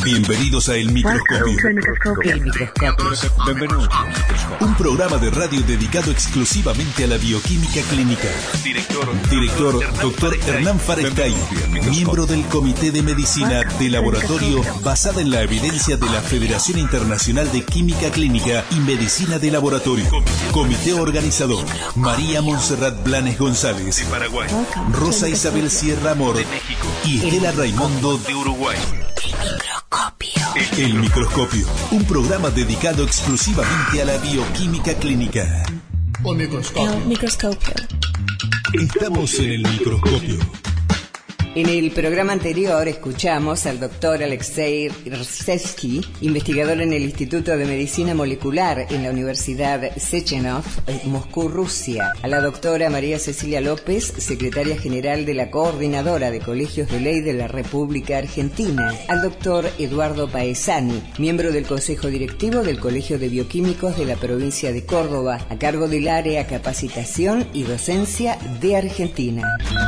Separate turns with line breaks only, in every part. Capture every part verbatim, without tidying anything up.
Bienvenidos a El Microscopio.
El Microscopio.
Bienvenidos. Un programa de radio dedicado exclusivamente a la bioquímica clínica. Director, Director doctor Hernán Farestay, miembro del Comité de Medicina de Laboratorio basada en la evidencia de la Federación Internacional de Química Clínica y Medicina de Laboratorio. Comité organizador: María Montserrat Blanes González, de Paraguay, Rosa Isabel Sierra Amor, de México, y Estela Raimundo, de Uruguay. El Microscopio, un programa dedicado exclusivamente a la bioquímica clínica.
El microscopio.
El microscopio.
Estamos en el microscopio.
En el programa anterior escuchamos al doctor Alexei Rzhevsky, investigador en el Instituto de Medicina Molecular en la Universidad Sechenov, Moscú, Rusia; a la doctora María Cecilia López, secretaria general de la Coordinadora de Colegios de Ley de la República Argentina; al doctor Eduardo Paesani, miembro del Consejo Directivo del Colegio de Bioquímicos de la provincia de Córdoba, a cargo del área Capacitación y Docencia de Argentina.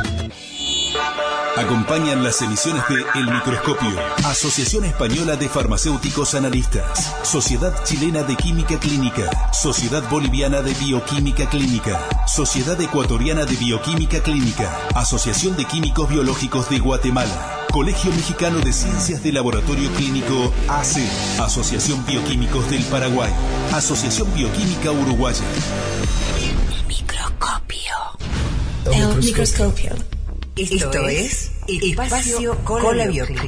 Acompañan las emisiones de El Microscopio, Asociación Española de Farmacéuticos Analistas, Sociedad Chilena de Química Clínica, Sociedad Boliviana de Bioquímica Clínica, Sociedad Ecuatoriana de Bioquímica Clínica, Asociación de Químicos Biológicos de Guatemala, Colegio Mexicano de Ciencias de Laboratorio Clínico A C, Asociación Bioquímicos del Paraguay, Asociación Bioquímica Uruguaya.
El Microscopio.
El Microscopio.
Esto, Esto es Espacio Colabiocli.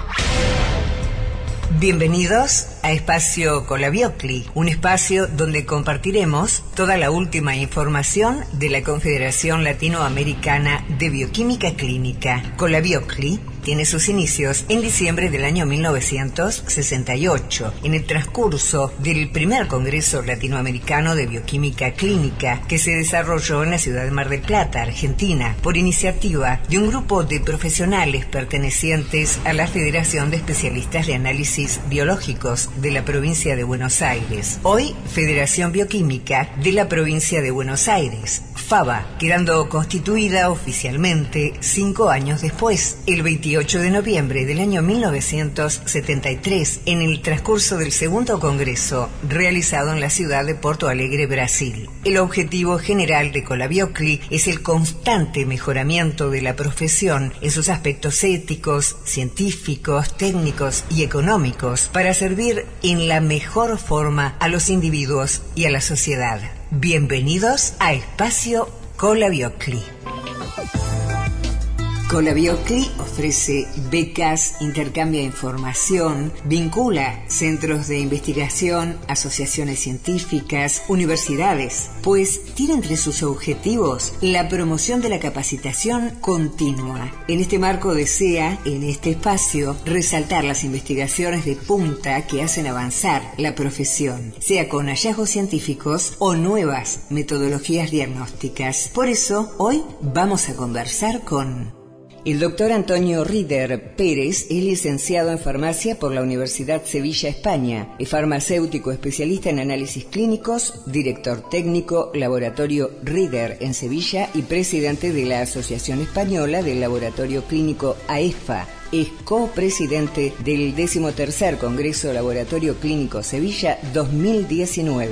Bienvenidos a Espacio Colabiocli, un espacio donde compartiremos toda la última información de la Confederación Latinoamericana de Bioquímica Clínica. Colabiocli tiene sus inicios en diciembre del año mil novecientos sesenta y ocho, en el transcurso del primer Congreso Latinoamericano de Bioquímica Clínica, que se desarrolló en la ciudad de Mar del Plata, Argentina, por iniciativa de un grupo de profesionales pertenecientes a la Federación de Especialistas de Análisis Biológicos de la provincia de Buenos Aires, hoy Federación Bioquímica de la provincia de Buenos Aires, FABA, quedando constituida oficialmente cinco años después, el veintiocho de noviembre del año mil novecientos setenta y tres, en el transcurso del segundo congreso realizado en la ciudad de Porto Alegre, Brasil. El objetivo general de Colabiocli es el constante mejoramiento de la profesión en sus aspectos éticos, científicos, técnicos y económicos para servir en la mejor forma a los individuos y a la sociedad. Bienvenidos a Espacio Colabiocli. Colabiocli ofrece becas, intercambia información, vincula centros de investigación, asociaciones científicas, universidades, pues tiene entre sus objetivos la promoción de la capacitación continua. En este marco desea, en este espacio, resaltar las investigaciones de punta que hacen avanzar la profesión, sea con hallazgos científicos o nuevas metodologías diagnósticas. Por eso, hoy vamos a conversar con el doctor Antonio Rieder Pérez. Es licenciado en farmacia por la Universidad Sevilla, España. Es farmacéutico especialista en análisis clínicos, director técnico Laboratorio Rieder en Sevilla y presidente de la Asociación Española del Laboratorio Clínico AEFA. Es copresidente del decimotercer Congreso Laboratorio Clínico Sevilla dos mil diecinueve.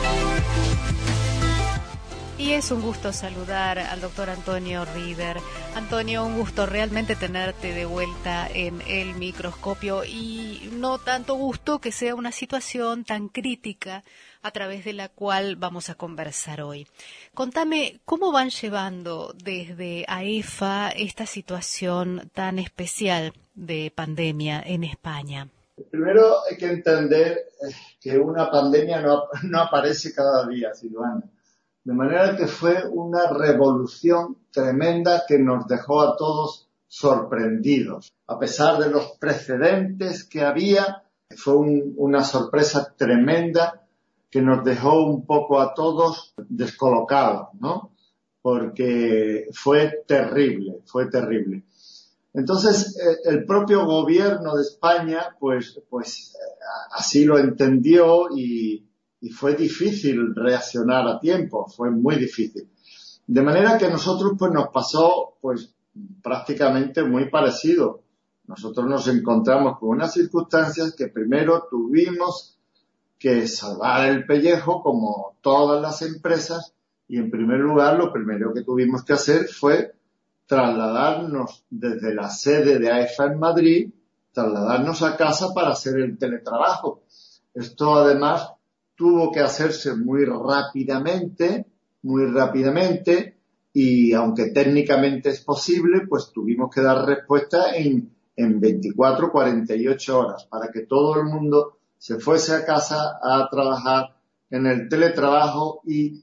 Y es un gusto saludar al doctor Antonio Rieder. Antonio, un gusto realmente tenerte de vuelta en el microscopio, y no tanto gusto que sea una situación tan crítica a través de la cual vamos a conversar hoy. Contame, ¿cómo van llevando desde AEFA esta situación tan especial de pandemia en España?
Primero hay que entender que una pandemia no, no aparece cada día, Silvana. De manera que fue una revolución tremenda que nos dejó a todos sorprendidos. A pesar de los precedentes que había, fue un, una sorpresa tremenda que nos dejó un poco a todos descolocados, ¿no? Porque fue terrible, fue terrible. Entonces, eh, el propio gobierno de España, pues, pues eh, así lo entendió y Y fue difícil reaccionar a tiempo, fue muy difícil. De manera que a nosotros pues nos pasó pues prácticamente muy parecido. nosotros nos encontramos con unas circunstancias que primero tuvimos que salvar el pellejo, como todas las empresas, y en primer lugar lo primero que tuvimos que hacer fue trasladarnos desde la sede de AEFA en Madrid, trasladarnos a casa para hacer el teletrabajo. Esto además tuvo que hacerse muy rápidamente, muy rápidamente, y aunque técnicamente es posible, pues tuvimos que dar respuesta en, en veinticuatro, cuarenta y ocho horas para que todo el mundo se fuese a casa a trabajar en el teletrabajo y,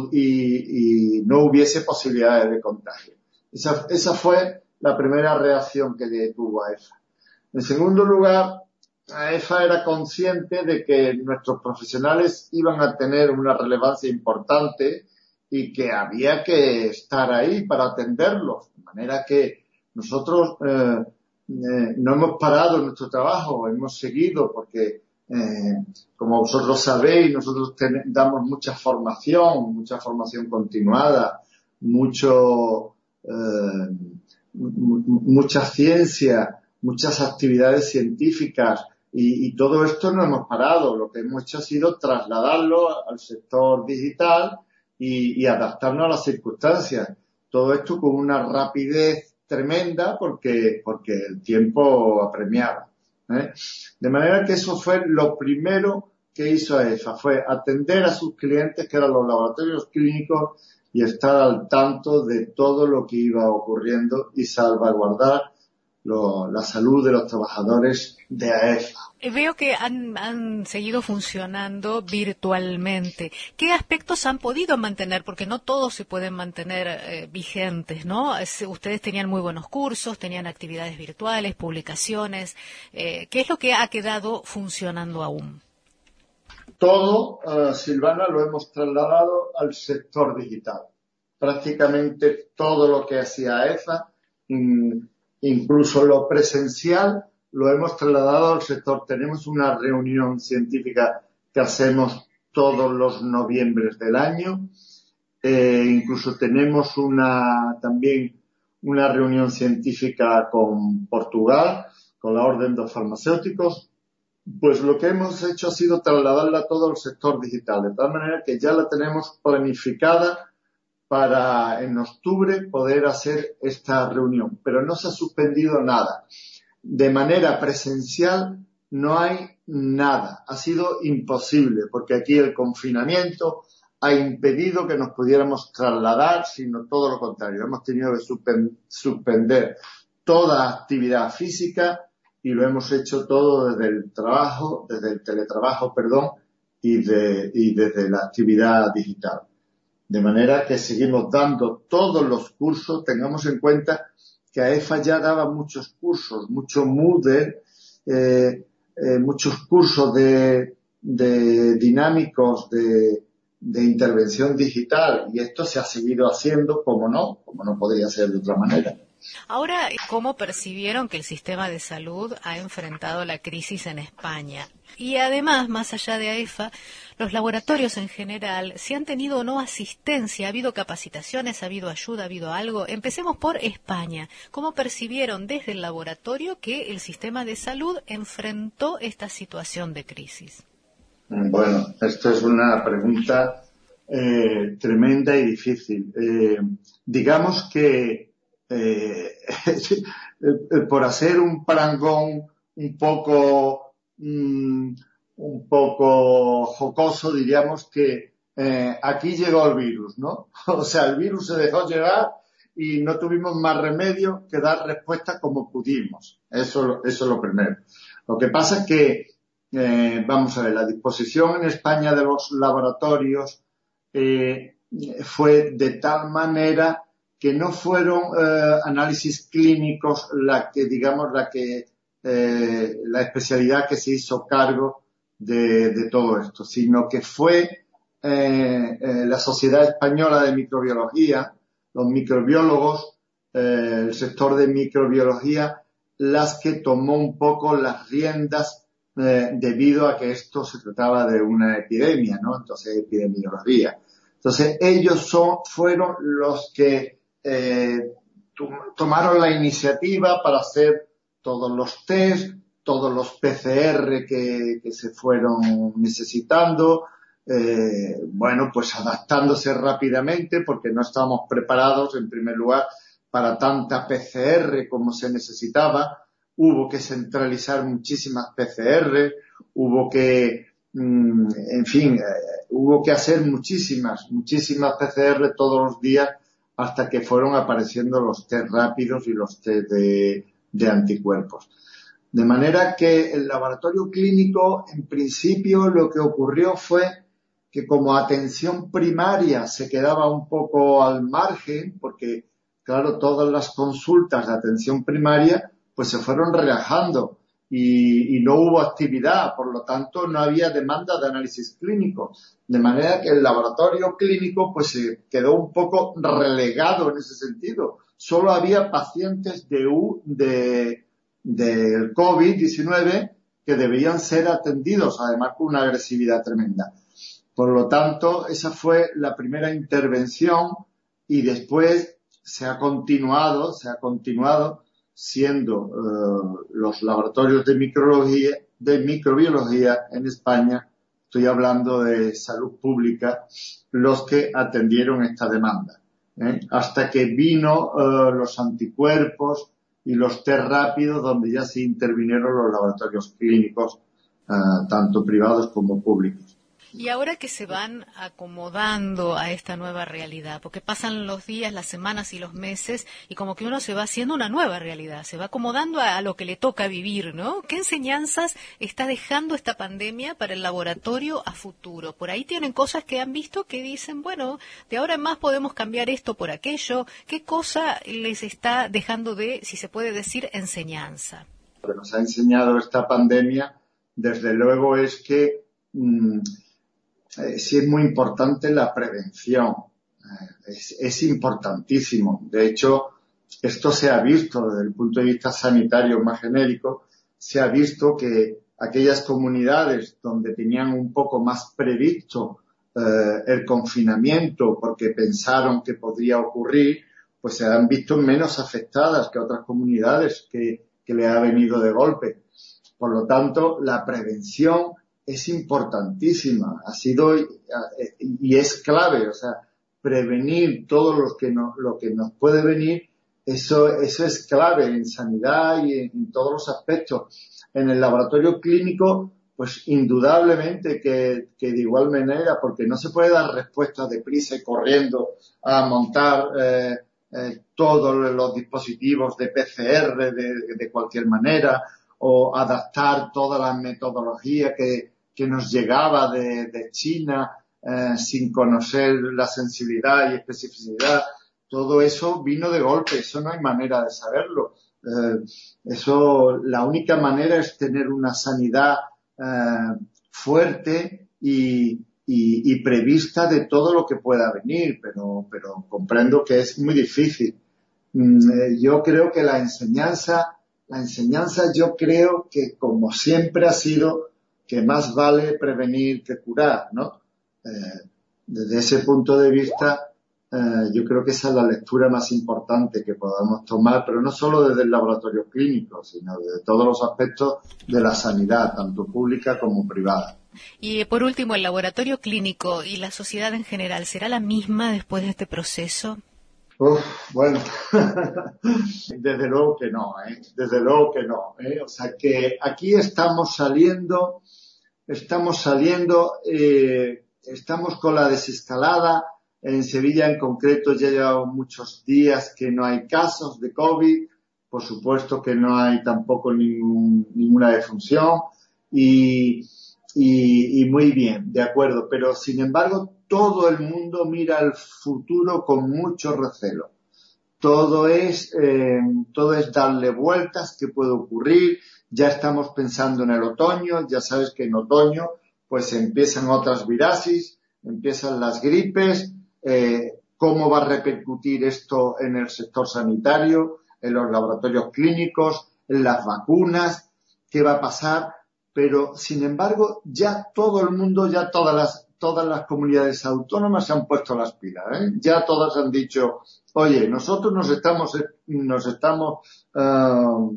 y, y no hubiese posibilidades de contagio. Esa, esa fue la primera reacción que tuvo AEFA. En segundo lugar, AEFA era consciente de que nuestros profesionales iban a tener una relevancia importante y que había que estar ahí para atenderlos. De manera que nosotros eh, eh, no hemos parado nuestro trabajo, hemos seguido porque, eh, como vosotros sabéis, nosotros ten, damos mucha formación, mucha formación continuada, mucho, eh, mucha ciencia, muchas actividades científicas y, y todo esto no hemos parado. Lo que hemos hecho ha sido trasladarlo al sector digital y, y adaptarnos a las circunstancias. Todo esto con una rapidez tremenda porque, porque el tiempo apremiaba, ¿eh? De manera que eso fue lo primero que hizo AEFA, fue atender a sus clientes, que eran los laboratorios clínicos, y estar al tanto de todo lo que iba ocurriendo y salvaguardar Lo, la salud de los trabajadores de AEFA.
Veo que han, han seguido funcionando virtualmente. ¿Qué aspectos han podido mantener? Porque no todos se pueden mantener eh, vigentes, ¿no? Es, ustedes tenían muy buenos cursos, tenían actividades virtuales, publicaciones. Eh, ¿Qué es lo que ha quedado funcionando aún?
Todo, uh, Silvana, lo hemos trasladado al sector digital. Prácticamente todo lo que hacía AEFA, mm, incluso lo presencial, lo hemos trasladado al sector. Tenemos una reunión científica que hacemos todos los noviembres del año. Eh, incluso tenemos una, también una reunión científica con Portugal, con la Orden de los Farmacéuticos. Pues lo que hemos hecho ha sido trasladarla todo al sector digital, de tal manera que ya la tenemos planificada para en octubre poder hacer esta reunión, pero no se ha suspendido nada. De manera presencial no hay nada, ha sido imposible, porque aquí el confinamiento ha impedido que nos pudiéramos trasladar, sino todo lo contrario. Hemos tenido que suspender toda actividad física y lo hemos hecho todo desde el trabajo, desde el teletrabajo, perdón, y, de, y desde la actividad digital. De manera que seguimos dando todos los cursos. Tengamos en cuenta que AEFA ya daba muchos cursos, mucho Moodle, eh, eh, muchos cursos de, de dinámicos de, de intervención digital, y esto se ha seguido haciendo, como no, como no podría ser de otra manera.
Ahora, ¿cómo percibieron que el sistema de salud ha enfrentado la crisis en España? Y además, más allá de AEFA, los laboratorios en general, si han tenido o no asistencia, ha habido capacitaciones, ha habido ayuda, ha habido algo. Empecemos por España. ¿Cómo percibieron desde el laboratorio que el sistema de salud enfrentó esta situación de crisis?
Bueno, esto es una pregunta eh, tremenda y difícil. Eh, digamos que eh, por hacer un parangón un poco mm, un poco jocoso, diríamos que eh, aquí llegó el virus, ¿no? O sea, el virus se dejó llegar y no tuvimos más remedio que dar respuesta como pudimos. Eso, eso es lo primero. Lo que pasa es que, eh, vamos a ver, la disposición en España de los laboratorios eh, fue de tal manera que no fueron eh, análisis clínicos la que, digamos, la que eh, la especialidad que se hizo cargo de, de todo esto, sino que fue eh, eh, la Sociedad Española de Microbiología, los microbiólogos, eh, el sector de microbiología, las que tomó un poco las riendas eh, debido a que esto se trataba de una epidemia, ¿no? Entonces, epidemiología. Entonces, ellos son, fueron los que eh, tomaron la iniciativa para hacer todos los test, todos los P C R que, que se fueron necesitando, eh, bueno, pues adaptándose rápidamente porque no estábamos preparados, en primer lugar, para tanta P C R como se necesitaba. Hubo que centralizar muchísimas P C R, hubo que, mmm, en fin, eh, hubo que hacer muchísimas, muchísimas P C R todos los días hasta que fueron apareciendo los test rápidos y los test de, de anticuerpos. De manera que el laboratorio clínico, en principio, lo que ocurrió fue que como atención primaria se quedaba un poco al margen, porque, claro, todas las consultas de atención primaria pues se fueron relajando y, y no hubo actividad, por lo tanto no había demanda de análisis clínico, de manera que el laboratorio clínico pues se quedó un poco relegado en ese sentido. Solo había pacientes de U, de, del COVID diecinueve que debían ser atendidos, además con una agresividad tremenda. Por lo tanto, esa fue la primera intervención y después se ha continuado, se ha continuado siendo uh, los laboratorios de microbiología, de microbiología en España, estoy hablando de salud pública, los que atendieron esta demanda, ¿eh? Hasta que vino uh, los anticuerpos y los test rápidos, donde ya se intervinieron los laboratorios clínicos, uh, tanto privados como públicos.
Y ahora que se van acomodando a esta nueva realidad, porque pasan los días, las semanas y los meses, y como que uno se va haciendo una nueva realidad, se va acomodando a, a lo que le toca vivir, ¿no? ¿Qué enseñanzas está dejando esta pandemia para el laboratorio a futuro? Por ahí tienen cosas que han visto que dicen, bueno, de ahora en más podemos cambiar esto por aquello. ¿Qué cosa les está dejando de, si se puede decir, enseñanza?
Lo que nos ha enseñado esta pandemia, desde luego, es que mmm, Eh, sí es muy importante la prevención, eh, es, es importantísimo. De hecho, esto se ha visto desde el punto de vista sanitario más genérico, se ha visto que aquellas comunidades donde tenían un poco más previsto eh, el confinamiento porque pensaron que podría ocurrir, pues se han visto menos afectadas que otras comunidades que, que le ha venido de golpe. Por lo tanto, la prevención es importantísima, ha sido y es clave, o sea, prevenir todo lo que no, lo que nos puede venir, eso, eso es clave en sanidad y en, en todos los aspectos. En el laboratorio clínico, pues indudablemente que, que de igual manera, porque no se puede dar respuesta deprisa y corriendo a montar eh, eh, todos los dispositivos de P C R de, de cualquier manera, o adaptar toda la metodología que que nos llegaba de, de China eh, sin conocer la sensibilidad y especificidad. Todo eso vino de golpe, eso no hay manera de saberlo. Eh, eso, la única manera es tener una sanidad eh, fuerte y, y, y prevista de todo lo que pueda venir, pero, pero comprendo que es muy difícil. Mm, eh, yo creo que la enseñanza, la enseñanza yo creo que como siempre ha sido que más vale prevenir que curar, ¿no? Eh, desde ese punto de vista, eh, yo creo que esa es la lectura más importante que podamos tomar, pero no solo desde el laboratorio clínico, sino desde todos los aspectos de la sanidad, tanto pública como privada.
Y por último, ¿el laboratorio clínico y la sociedad en general será la misma después de este proceso?
Uf, bueno, desde luego que no, ¿eh? Desde luego que no, ¿eh? O sea que aquí estamos saliendo, estamos saliendo, eh, estamos con la desescalada. En Sevilla en concreto ya llevamos muchos días que no hay casos de COVID, por supuesto que no hay tampoco ningún, ninguna defunción y, y, y muy bien, de acuerdo, pero sin embargo todo el mundo mira al futuro con mucho recelo. Todo es, eh, todo es darle vueltas, qué puede ocurrir. Ya estamos pensando en el otoño, ya sabes que en otoño pues empiezan otras virasis, empiezan las gripes, eh, cómo va a repercutir esto en el sector sanitario, en los laboratorios clínicos, en las vacunas, qué va a pasar. Pero, sin embargo, ya todo el mundo, ya todas las todas las comunidades autónomas se han puesto las pilas, ¿eh? Ya todas han dicho, oye, nosotros nos estamos, nos estamos uh,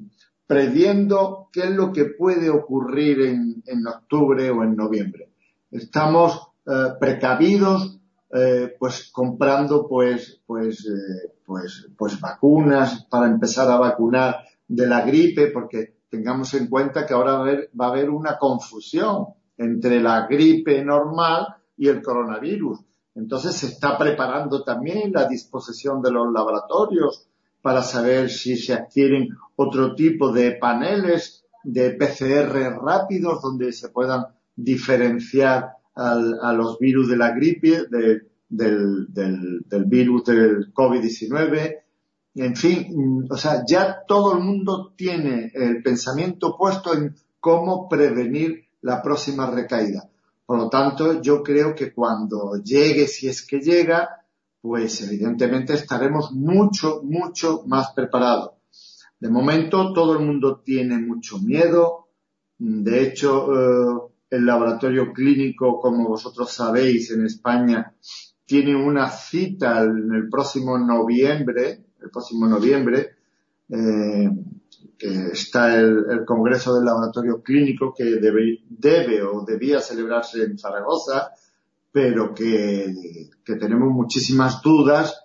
previendo qué es lo que puede ocurrir en, en octubre o en noviembre. Estamos eh, precavidos, eh, pues comprando pues pues eh, pues pues vacunas para empezar a vacunar de la gripe, porque tengamos en cuenta que ahora va a haber, va a haber una confusión entre la gripe normal y el coronavirus. Entonces se está preparando también la disposición de los laboratorios para saber si se adquieren otro tipo de paneles de P C R rápidos donde se puedan diferenciar al, a los virus de la gripe, de, del, del, del virus del COVID diecinueve. En fin, o sea, ya todo el mundo tiene el pensamiento puesto en cómo prevenir la próxima recaída. Por lo tanto, yo creo que cuando llegue, si es que llega, pues evidentemente estaremos mucho, mucho más preparados. De momento, todo el mundo tiene mucho miedo. De hecho, eh, el laboratorio clínico, como vosotros sabéis, en España, tiene una cita en el próximo noviembre, el próximo noviembre, eh, que está el, el Congreso del Laboratorio Clínico que debe, debe o debía celebrarse en Zaragoza, pero que, que tenemos muchísimas dudas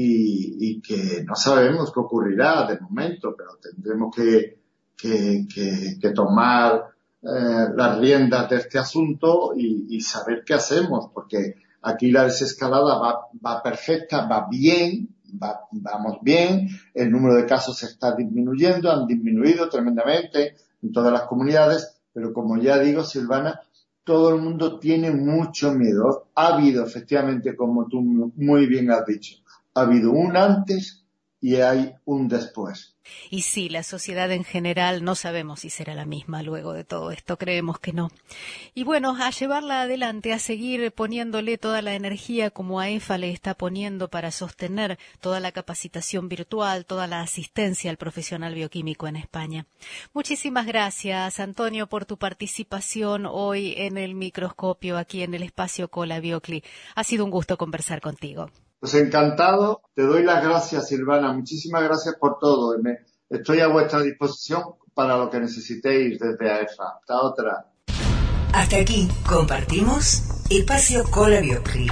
y, y que no sabemos qué ocurrirá de momento, pero tendremos que, que, que, que tomar eh, las riendas de este asunto y, y saber qué hacemos, porque aquí la desescalada va, va perfecta, va bien, va, vamos bien, el número de casos está disminuyendo, han disminuido tremendamente en todas las comunidades, pero como ya digo, Silvana, todo el mundo tiene mucho miedo. Ha habido, efectivamente, como tú muy bien has dicho, ha habido un antes y hay un después.
Y sí, la sociedad en general no sabemos si será la misma luego de todo esto, creemos que no. Y bueno, a llevarla adelante, a seguir poniéndole toda la energía como a EFA le está poniendo para sostener toda la capacitación virtual, toda la asistencia al profesional bioquímico en España. Muchísimas gracias, Antonio, por tu participación hoy en el microscopio aquí en el espacio Cola Biocli. Ha sido un gusto conversar contigo.
Pues encantado, te doy las gracias, Silvana, muchísimas gracias por todo. Me, estoy a vuestra disposición para lo que necesitéis desde A E F A. Hasta otra.
Hasta aquí compartimos Espacio Cola Biocli.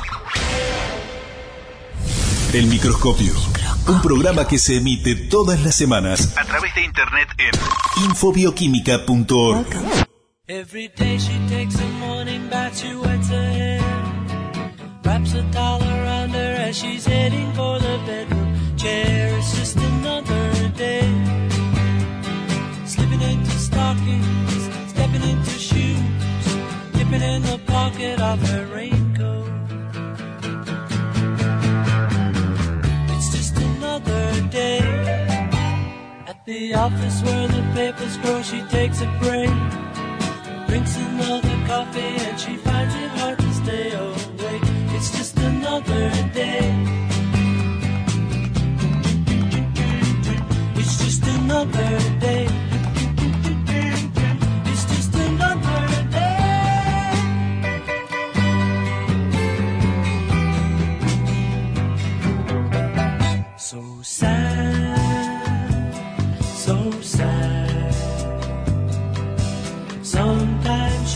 El Microscopio, un programa que se emite todas las semanas a través de internet en infobioquímica punto org.
Every day she takes a morning bath, she wets her hair, wraps a towel around her as she's heading for the bedroom chair. It's just another day, slipping into stockings, stepping into shoes, dipping in the pocket of her raincoat. It's just another day, at the office where the papers grow, she takes a break, drinks another coffee and she finds it hard to stay awake. It's just another day. It's just another day. It's just another day. So sad, so sad. Sometimes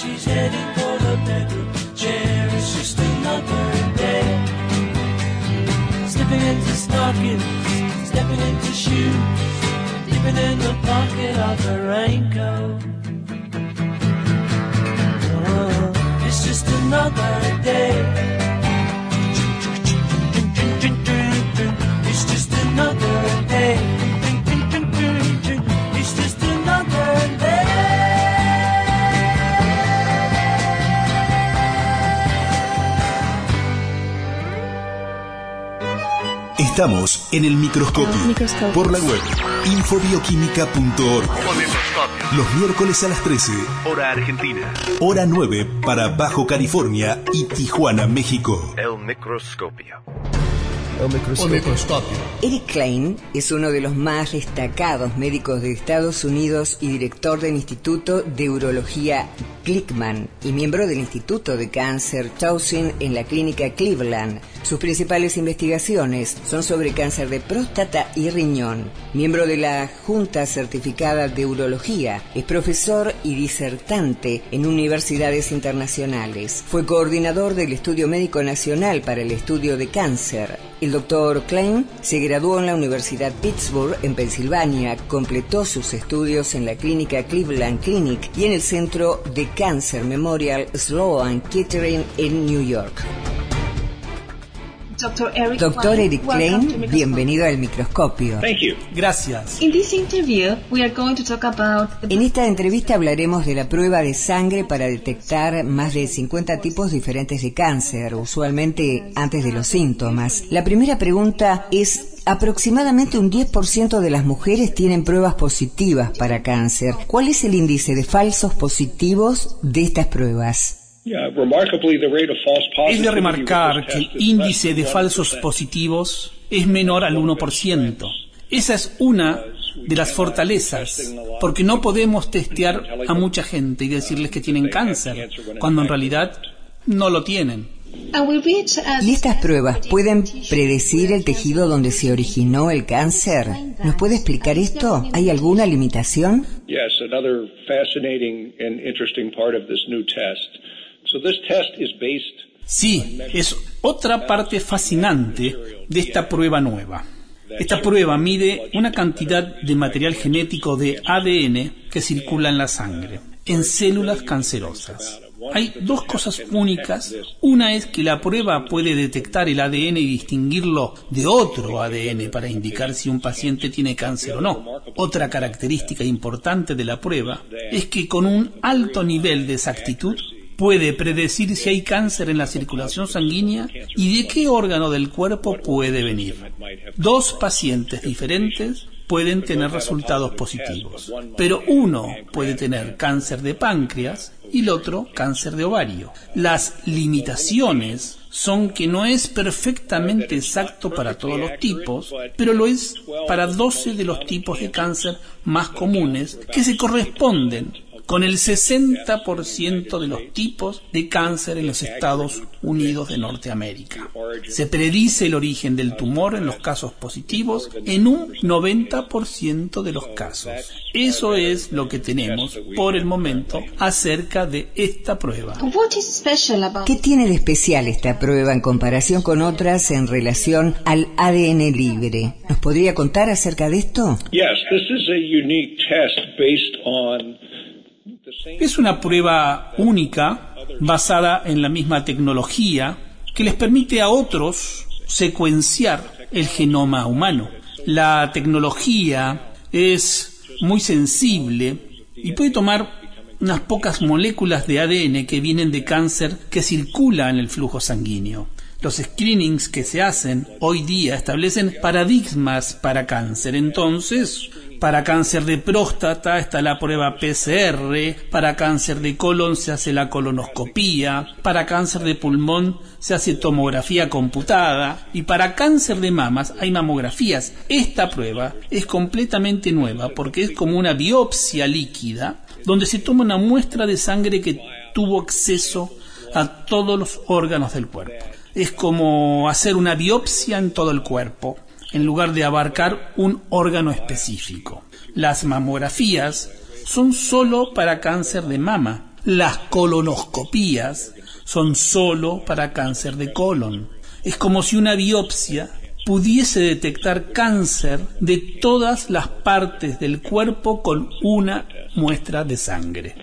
she's heading for the bedroom chair. It's just another day. Slipping into stockings, stepping into shoes, dipping in the pocket of her raincoat. Oh, it's just another day. It's just another day. It's just another day.
Estamos en el microscopio,
Microscopio.
Por la web infobioquímica punto org. Los miércoles a las trece, hora argentina. Hora nueve para Bajo California y Tijuana, México.
El microscopio.
El microscopio.
Eric Klein es uno de los más destacados médicos de Estados Unidos y director del Instituto de Urología Glickman y miembro del Instituto de Cáncer Towson en la clínica Cleveland. Sus principales investigaciones son sobre cáncer de próstata y riñón. Miembro de la Junta Certificada de Urología, es profesor y disertante en universidades internacionales. Fue coordinador del Estudio Médico Nacional para el Estudio de Cáncer. El doctor Klein se graduó en la Universidad Pittsburgh, en Pensilvania, completó sus estudios en la clínica Cleveland Clinic y en el Centro de Cáncer Memorial Sloan Kettering en New York.
doctor Eric,
Doctor Eric
Klein,
Klein, bienvenido al microscopio.
Gracias.
In this interview, we are going to talk about the...
En esta entrevista hablaremos de la prueba de sangre para detectar más de cincuenta tipos diferentes de cáncer, usualmente antes de los síntomas. La primera pregunta es: aproximadamente un diez por ciento de las mujeres tienen pruebas positivas para cáncer. ¿Cuál es el índice de falsos positivos de estas pruebas?
Es de remarcar que el índice de falsos positivos es menor al uno por ciento. Esa es una de las fortalezas, porque no podemos testear a mucha gente y decirles que tienen cáncer, cuando en realidad no lo tienen.
¿Y estas pruebas pueden predecir el tejido donde se originó el cáncer? ¿Nos puede explicar esto? ¿Hay alguna limitación?
Sí, es otra parte fascinante de esta prueba nueva. Esta prueba mide una cantidad de material genético de A D N que circula en la sangre, en células cancerosas. Hay dos cosas únicas. Una es que la prueba puede detectar el A D N y distinguirlo de otro A D N para indicar si un paciente tiene cáncer o no. Otra característica importante de la prueba es que con un alto nivel de exactitud puede predecir si hay cáncer en la circulación sanguínea y de qué órgano del cuerpo puede venir. Dos pacientes diferentes pueden tener resultados positivos, pero uno puede tener cáncer de páncreas y el otro cáncer de ovario. Las limitaciones son que no es perfectamente exacto para todos los tipos, pero lo es para doce de los tipos de cáncer más comunes que se corresponden con el sesenta por ciento de los tipos de cáncer en los Estados Unidos de Norteamérica. Se predice el origen del tumor en los casos positivos en un noventa por ciento de los casos. Eso es lo que tenemos por el momento acerca de esta prueba.
¿Qué tiene de especial esta prueba en comparación con otras en relación al A D N libre? ¿Nos podría contar acerca de esto?
Es una prueba única, basada en la misma tecnología, que les permite a otros secuenciar el genoma humano. La tecnología es muy sensible y puede tomar unas pocas moléculas de A D N que vienen de cáncer que circula en el flujo sanguíneo. Los screenings que se hacen hoy día establecen paradigmas para cáncer. Entonces, para cáncer de próstata está la prueba P C R, para cáncer de colon se hace la colonoscopía, para cáncer de pulmón se hace tomografía computada y para cáncer de mamas hay mamografías. Esta prueba es completamente nueva porque es como una biopsia líquida donde se toma una muestra de sangre que tuvo acceso a todos los órganos del cuerpo. Es como hacer una biopsia en todo el cuerpo, en lugar de abarcar un órgano específico. Las mamografías son solo para cáncer de mama, Las colonoscopías son solo para cáncer de colon. Es como si una biopsia pudiese detectar cáncer de todas las partes del cuerpo con una muestra de sangre.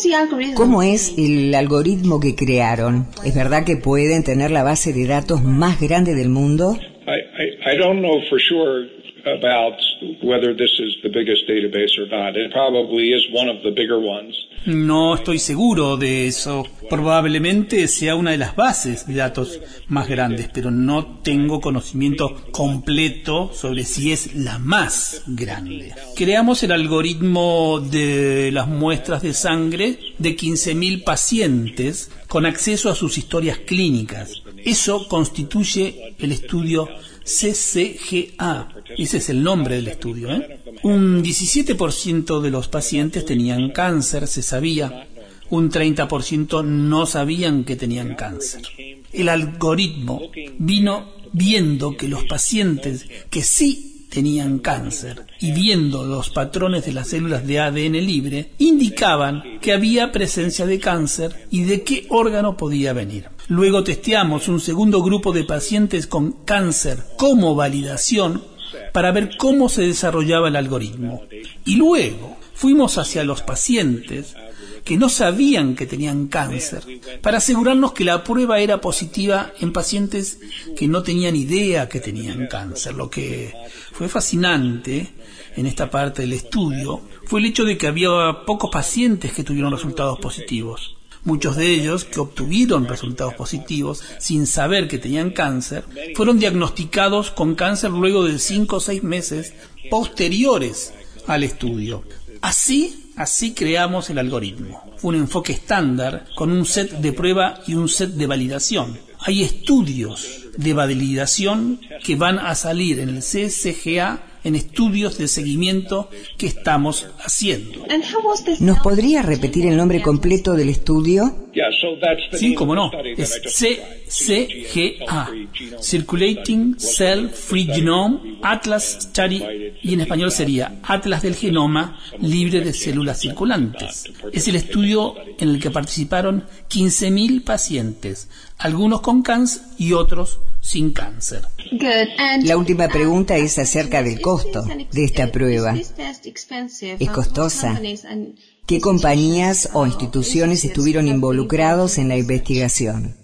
¿Cómo es el algoritmo que crearon? ¿Es verdad que pueden tener la base de datos más grande del mundo?
I, I, I don't know for sure about whether this is the biggest database or not. It probably is one of the bigger ones.
No estoy seguro de eso. Probablemente sea una de las bases de datos más grandes, pero no tengo conocimiento completo sobre si es la más grande. Creamos el algoritmo de las muestras de sangre de quince mil pacientes con acceso a sus historias clínicas. Eso constituye el estudio C C G A. Ese es el nombre del estudio, ¿eh? Un diecisiete por ciento de los pacientes tenían cáncer, se sabía. Un treinta por ciento no sabían que tenían cáncer. El algoritmo vino viendo que los pacientes que sí tenían cáncer y viendo los patrones de las células de A D N libre, indicaban que había presencia de cáncer y de qué órgano podía venir. Luego testeamos un segundo grupo de pacientes con cáncer como validación para ver cómo se desarrollaba el algoritmo. Y luego fuimos hacia los pacientes que no sabían que tenían cáncer para asegurarnos que la prueba era positiva en pacientes que no tenían idea que tenían cáncer. Lo que fue fascinante en esta parte del estudio fue el hecho de que había pocos pacientes que tuvieron resultados positivos. Muchos de ellos que obtuvieron resultados positivos sin saber que tenían cáncer fueron diagnosticados con cáncer luego de cinco o seis meses posteriores al estudio. Así, así creamos el algoritmo. Fue un enfoque estándar con un set de prueba y un set de validación. Hay estudios de validación que van a salir en el C C G A en estudios de seguimiento que estamos haciendo.
¿Nos podría repetir el nombre completo del estudio?
Sí, cómo no. Es C C G A, Circulating Cell Free Genome Atlas Study, y en español sería Atlas del Genoma Libre de Células Circulantes. Es el estudio en el que participaron quince mil pacientes, algunos con cáncer y otros sin cáncer.
La última pregunta es acerca del costo de esta prueba. ¿Es costosa? ¿Qué compañías o instituciones estuvieron involucrados en la investigación?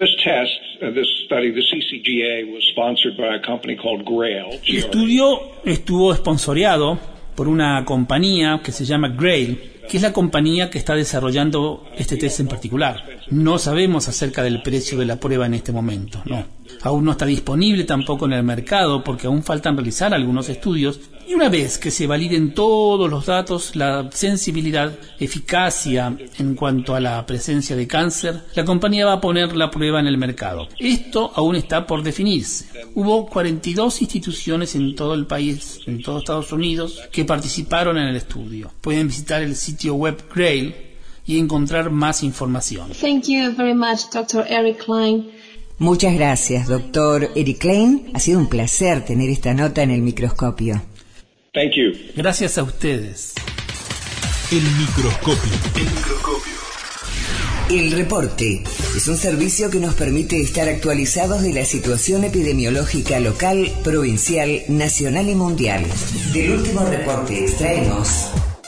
El estudio estuvo sponsoreado por una compañía que se llama Grail, que es la compañía que está desarrollando este test en particular. No sabemos acerca del precio de la prueba en este momento, no. Aún no está disponible tampoco en el mercado porque aún faltan realizar algunos estudios, y una vez que se validen todos los datos, la sensibilidad, eficacia en cuanto a la presencia de cáncer, la compañía va a poner la prueba en el mercado. Esto aún está por definirse. Hubo cuarenta y dos instituciones en todo el país, en todo Estados Unidos, que participaron en el estudio. Pueden visitar el sitio web Grail y encontrar más información.
Thank you very much, doctor Eric Klein.
Muchas gracias, doctor Eric Klein. Ha sido un placer tener esta nota en el microscopio.
Thank you.
Gracias a ustedes.
El microscopio. El microscopio.
El reporte es un servicio que nos permite estar actualizados de la situación epidemiológica local, provincial, nacional y mundial. Del último reporte extraemos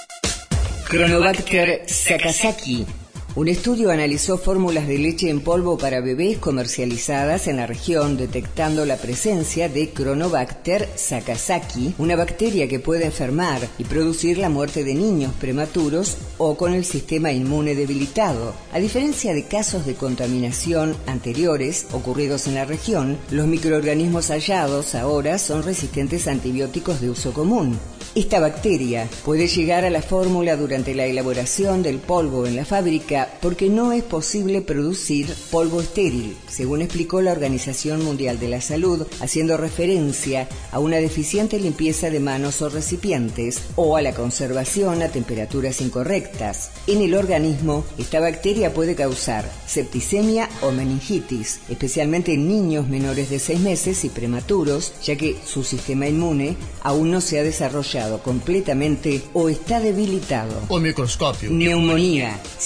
Cronobacter sakazaki. Un estudio analizó fórmulas de leche en polvo para bebés comercializadas en la región, detectando la presencia de Cronobacter sakazaki, una bacteria que puede enfermar y producir la muerte de niños prematuros o con el sistema inmune debilitado. A diferencia de casos de contaminación anteriores ocurridos en la región, los microorganismos hallados ahora son resistentes a antibióticos de uso común. Esta bacteria puede llegar a la fórmula durante la elaboración del polvo en la fábrica porque no es posible producir polvo estéril, según explicó la Organización Mundial de la Salud, haciendo referencia a una deficiente limpieza de manos o recipientes o a la conservación a temperaturas incorrectas. En el organismo, esta bacteria puede causar septicemia o meningitis, especialmente en niños menores de seis meses y prematuros, ya que su sistema inmune aún no se ha desarrollado completamente o está debilitado.
O microscopio.
Neumonía. Si aumentamos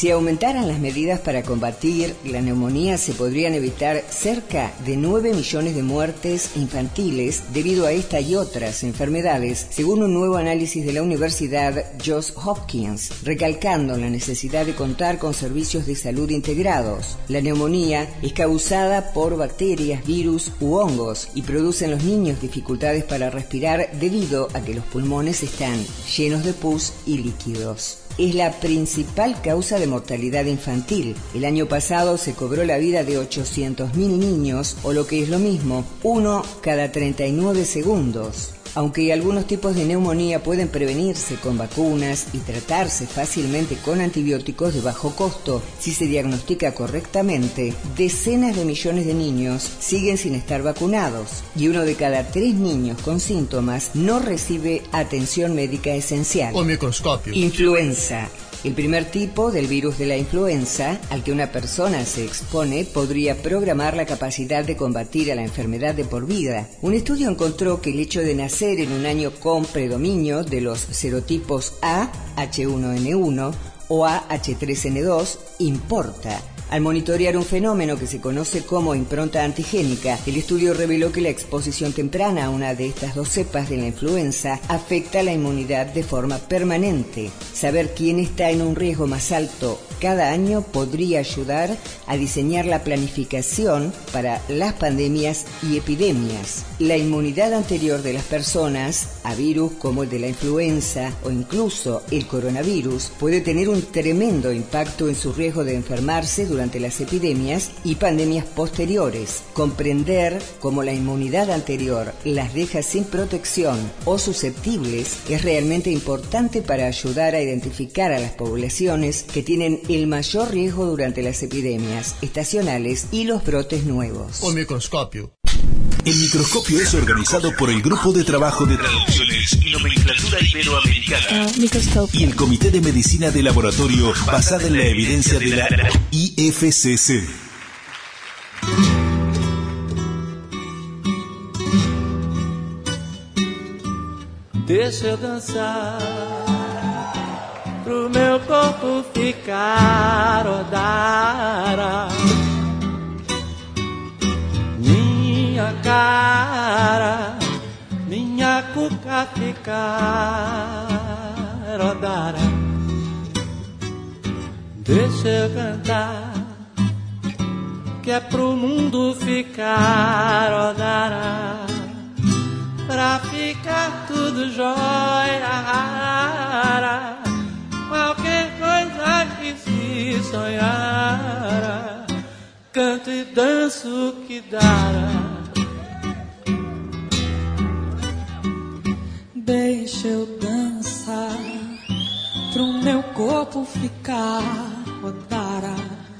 aumentaran las medidas para combatir la neumonía, se podrían evitar cerca de nueve millones de muertes infantiles debido a esta y otras enfermedades, según un nuevo análisis de la Universidad Johns Hopkins, recalcando la necesidad de contar con servicios de salud integrados. La neumonía es causada por bacterias, virus u hongos y produce en los niños dificultades para respirar debido a que los pulmones están llenos de pus y líquidos. Es la principal causa de mortalidad infantil. El año pasado se cobró la vida de ochocientos mil niños, o lo que es lo mismo, uno cada treinta y nueve segundos. Aunque algunos tipos de neumonía pueden prevenirse con vacunas y tratarse fácilmente con antibióticos de bajo costo, si se diagnostica correctamente, decenas de millones de niños siguen sin estar vacunados y uno de cada tres niños con síntomas no recibe atención médica esencial.
O microscopio.
Influenza. El primer tipo del virus de la influenza al que una persona se expone podría programar la capacidad de combatir a la enfermedad de por vida. Un estudio encontró que el hecho de nacer en un año con predominio de los serotipos A, H uno N uno o A H tres N dos importa. Al monitorear un fenómeno que se conoce como impronta antigénica, el estudio reveló que la exposición temprana a una de estas dos cepas de la influenza afecta la inmunidad de forma permanente. Saber quién está en un riesgo más alto cada año podría ayudar a diseñar la planificación para las pandemias y epidemias. La inmunidad anterior de las personas a virus como el de la influenza o incluso el coronavirus puede tener un tremendo impacto en su riesgo de enfermarse durante durante las epidemias y pandemias posteriores. Comprender cómo la inmunidad anterior las deja sin protección o susceptibles es realmente importante para ayudar a identificar a las poblaciones que tienen el mayor riesgo durante las epidemias estacionales y los brotes nuevos.
O microscopio.
El microscopio es organizado por el Grupo de Trabajo de Traducciones y Nomenclatura Iberoamericana
uh,
y el Comité de Medicina de Laboratorio basada en la evidencia de la I F C C.
Deixa eu dançar pro meu corpo ficar rodar. Minha cara, minha cuca ficar rodara. Deixa eu cantar, que é pro mundo ficar rodara. Pra ficar tudo jóia rara, qualquer coisa que se sonhara, canto e danço que dará.
Deixa eu dançar pro meu corpo ficar rodara.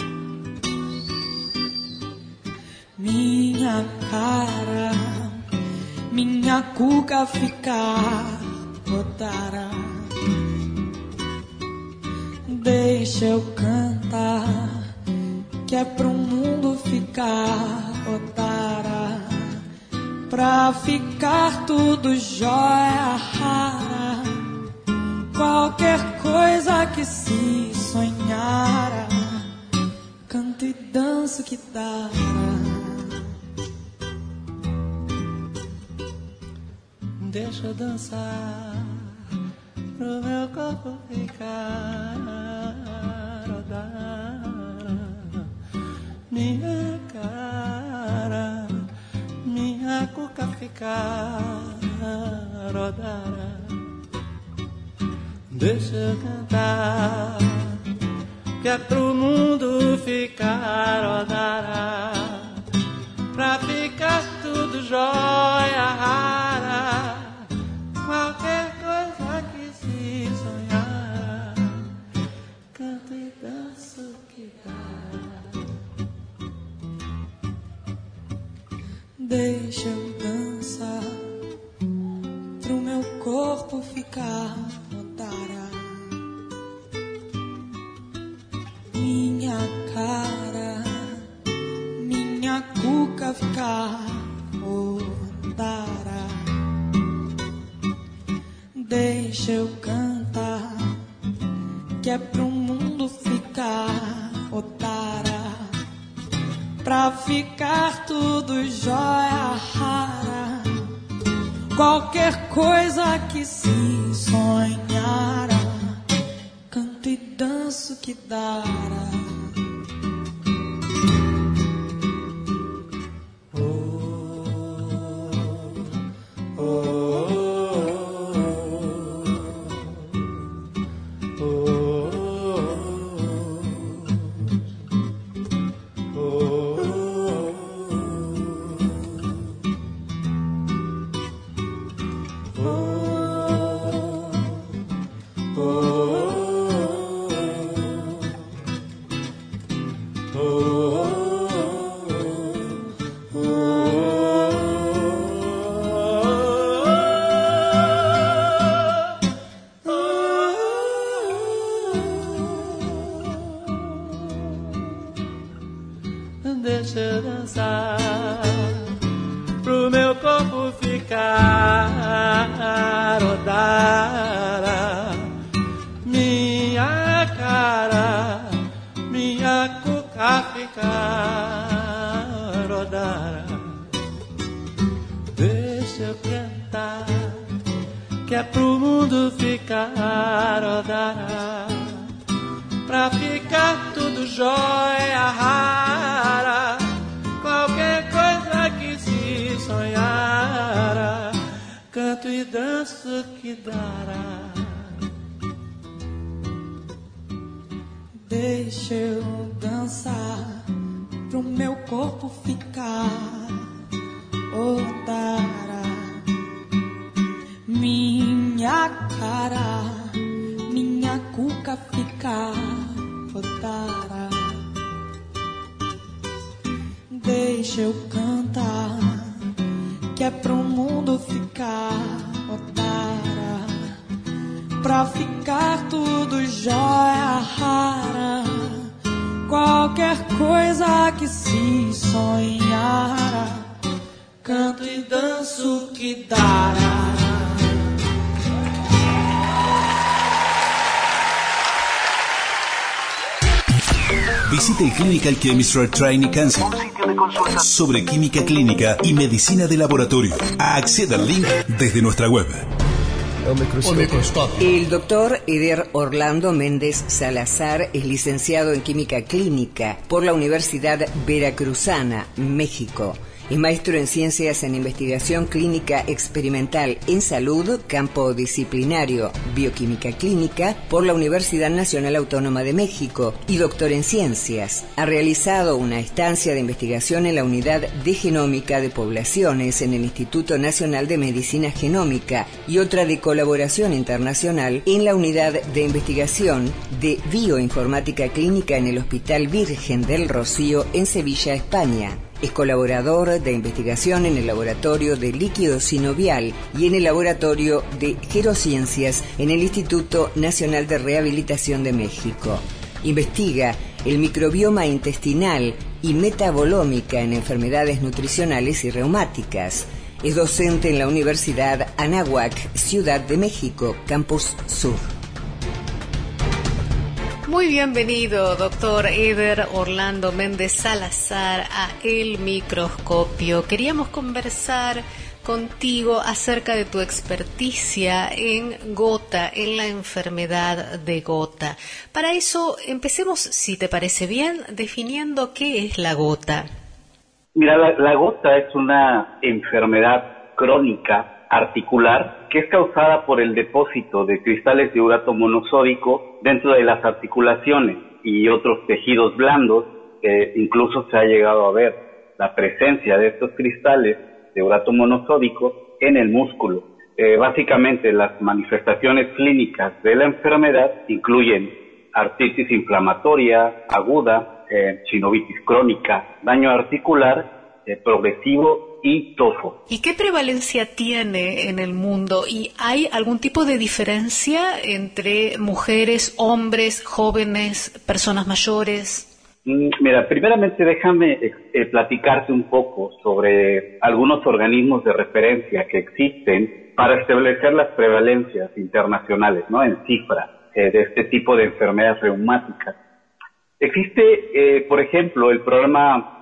Minha cara, minha cuca ficar rodara. Deixa eu cantar, que é pro mundo ficar rodara. Pra ficar tudo jóia rara, qualquer coisa que se sonhara, canto e danço que dará.
Deixa eu dançar pro meu corpo ficar rodar. Minha cara, minha cuca ficar rodar. Deixa eu cantar, que é pro mundo ficar rodar. Pra ficar tudo jóia rara, qualquer coisa que se sonhar, canto e danço que dá.
Deixa eu dançar pro meu corpo ficar rodara. Minha cara, minha cuca ficar rodara. Deixa eu cantar, que é pro mundo ficar ficar tudo jóia rara. Qualquer coisa que se sonhara, canto e danço que dará.
Deixa eu dançar pro meu corpo ficar rodar, minha cara, minha cuca ficar rodar. Deixa eu cantar, que é pro mundo ficar rodar, pra ficar tudo jóia rara. Qualquer coisa que se sonhara, canto e danço que dará.
Deixa eu dançar pro meu corpo ficar rodara, minha cara, minha cuca ficar rodara. Deixa eu cantar, que é pro mundo ficar rodara, pra ficar tudo jóia rara. Qualquer coisa que se sonhara, canto e danço que dará.
Visite el Clinical Chemistry Training Council, un sitio de consulta sobre química clínica y medicina de laboratorio. Acceda al link desde nuestra web.
El doctor Eder Orlando Méndez Salazar es licenciado en Química Clínica por la Universidad Veracruzana, México. Es maestro en Ciencias en Investigación Clínica Experimental en Salud, campo disciplinario, Bioquímica Clínica, por la Universidad Nacional Autónoma de México y doctor en Ciencias. Ha realizado una estancia de investigación en la Unidad de Genómica de Poblaciones en el Instituto Nacional de Medicina Genómica y otra de colaboración internacional en la Unidad de Investigación de Bioinformática Clínica en el Hospital Virgen del Rocío en Sevilla, España. Es colaborador de investigación en el Laboratorio de Líquido Sinovial y en el Laboratorio de Gerociencias en el Instituto Nacional de Rehabilitación de México. Investiga el microbioma intestinal y metabolómica en enfermedades nutricionales y reumáticas. Es docente en la Universidad Anáhuac, Ciudad de México, Campus Sur.
Muy bienvenido, doctor Eder Orlando Méndez Salazar, a El Microscopio. Queríamos conversar contigo acerca de tu experticia en gota, en la enfermedad de gota. Para eso, empecemos, si te parece bien, definiendo qué es la gota.
Mira, la, la gota es una enfermedad crónica articular que es causada por el depósito de cristales de urato monosódico dentro de las articulaciones y otros tejidos blandos. Eh, incluso se ha llegado a ver la presencia de estos cristales de urato monosódico en el músculo. Eh, básicamente las manifestaciones clínicas de la enfermedad incluyen artritis inflamatoria aguda, eh, sinovitis crónica, daño articular eh, progresivo y tofo.
¿Y qué prevalencia tiene en el mundo? ¿Y hay algún tipo de diferencia entre mujeres, hombres, jóvenes, personas mayores?
Mira, primeramente déjame eh, platicarte un poco sobre algunos organismos de referencia que existen para establecer las prevalencias internacionales, ¿no? En cifras eh, de este tipo de enfermedades reumáticas. Existe, eh, por ejemplo, el programa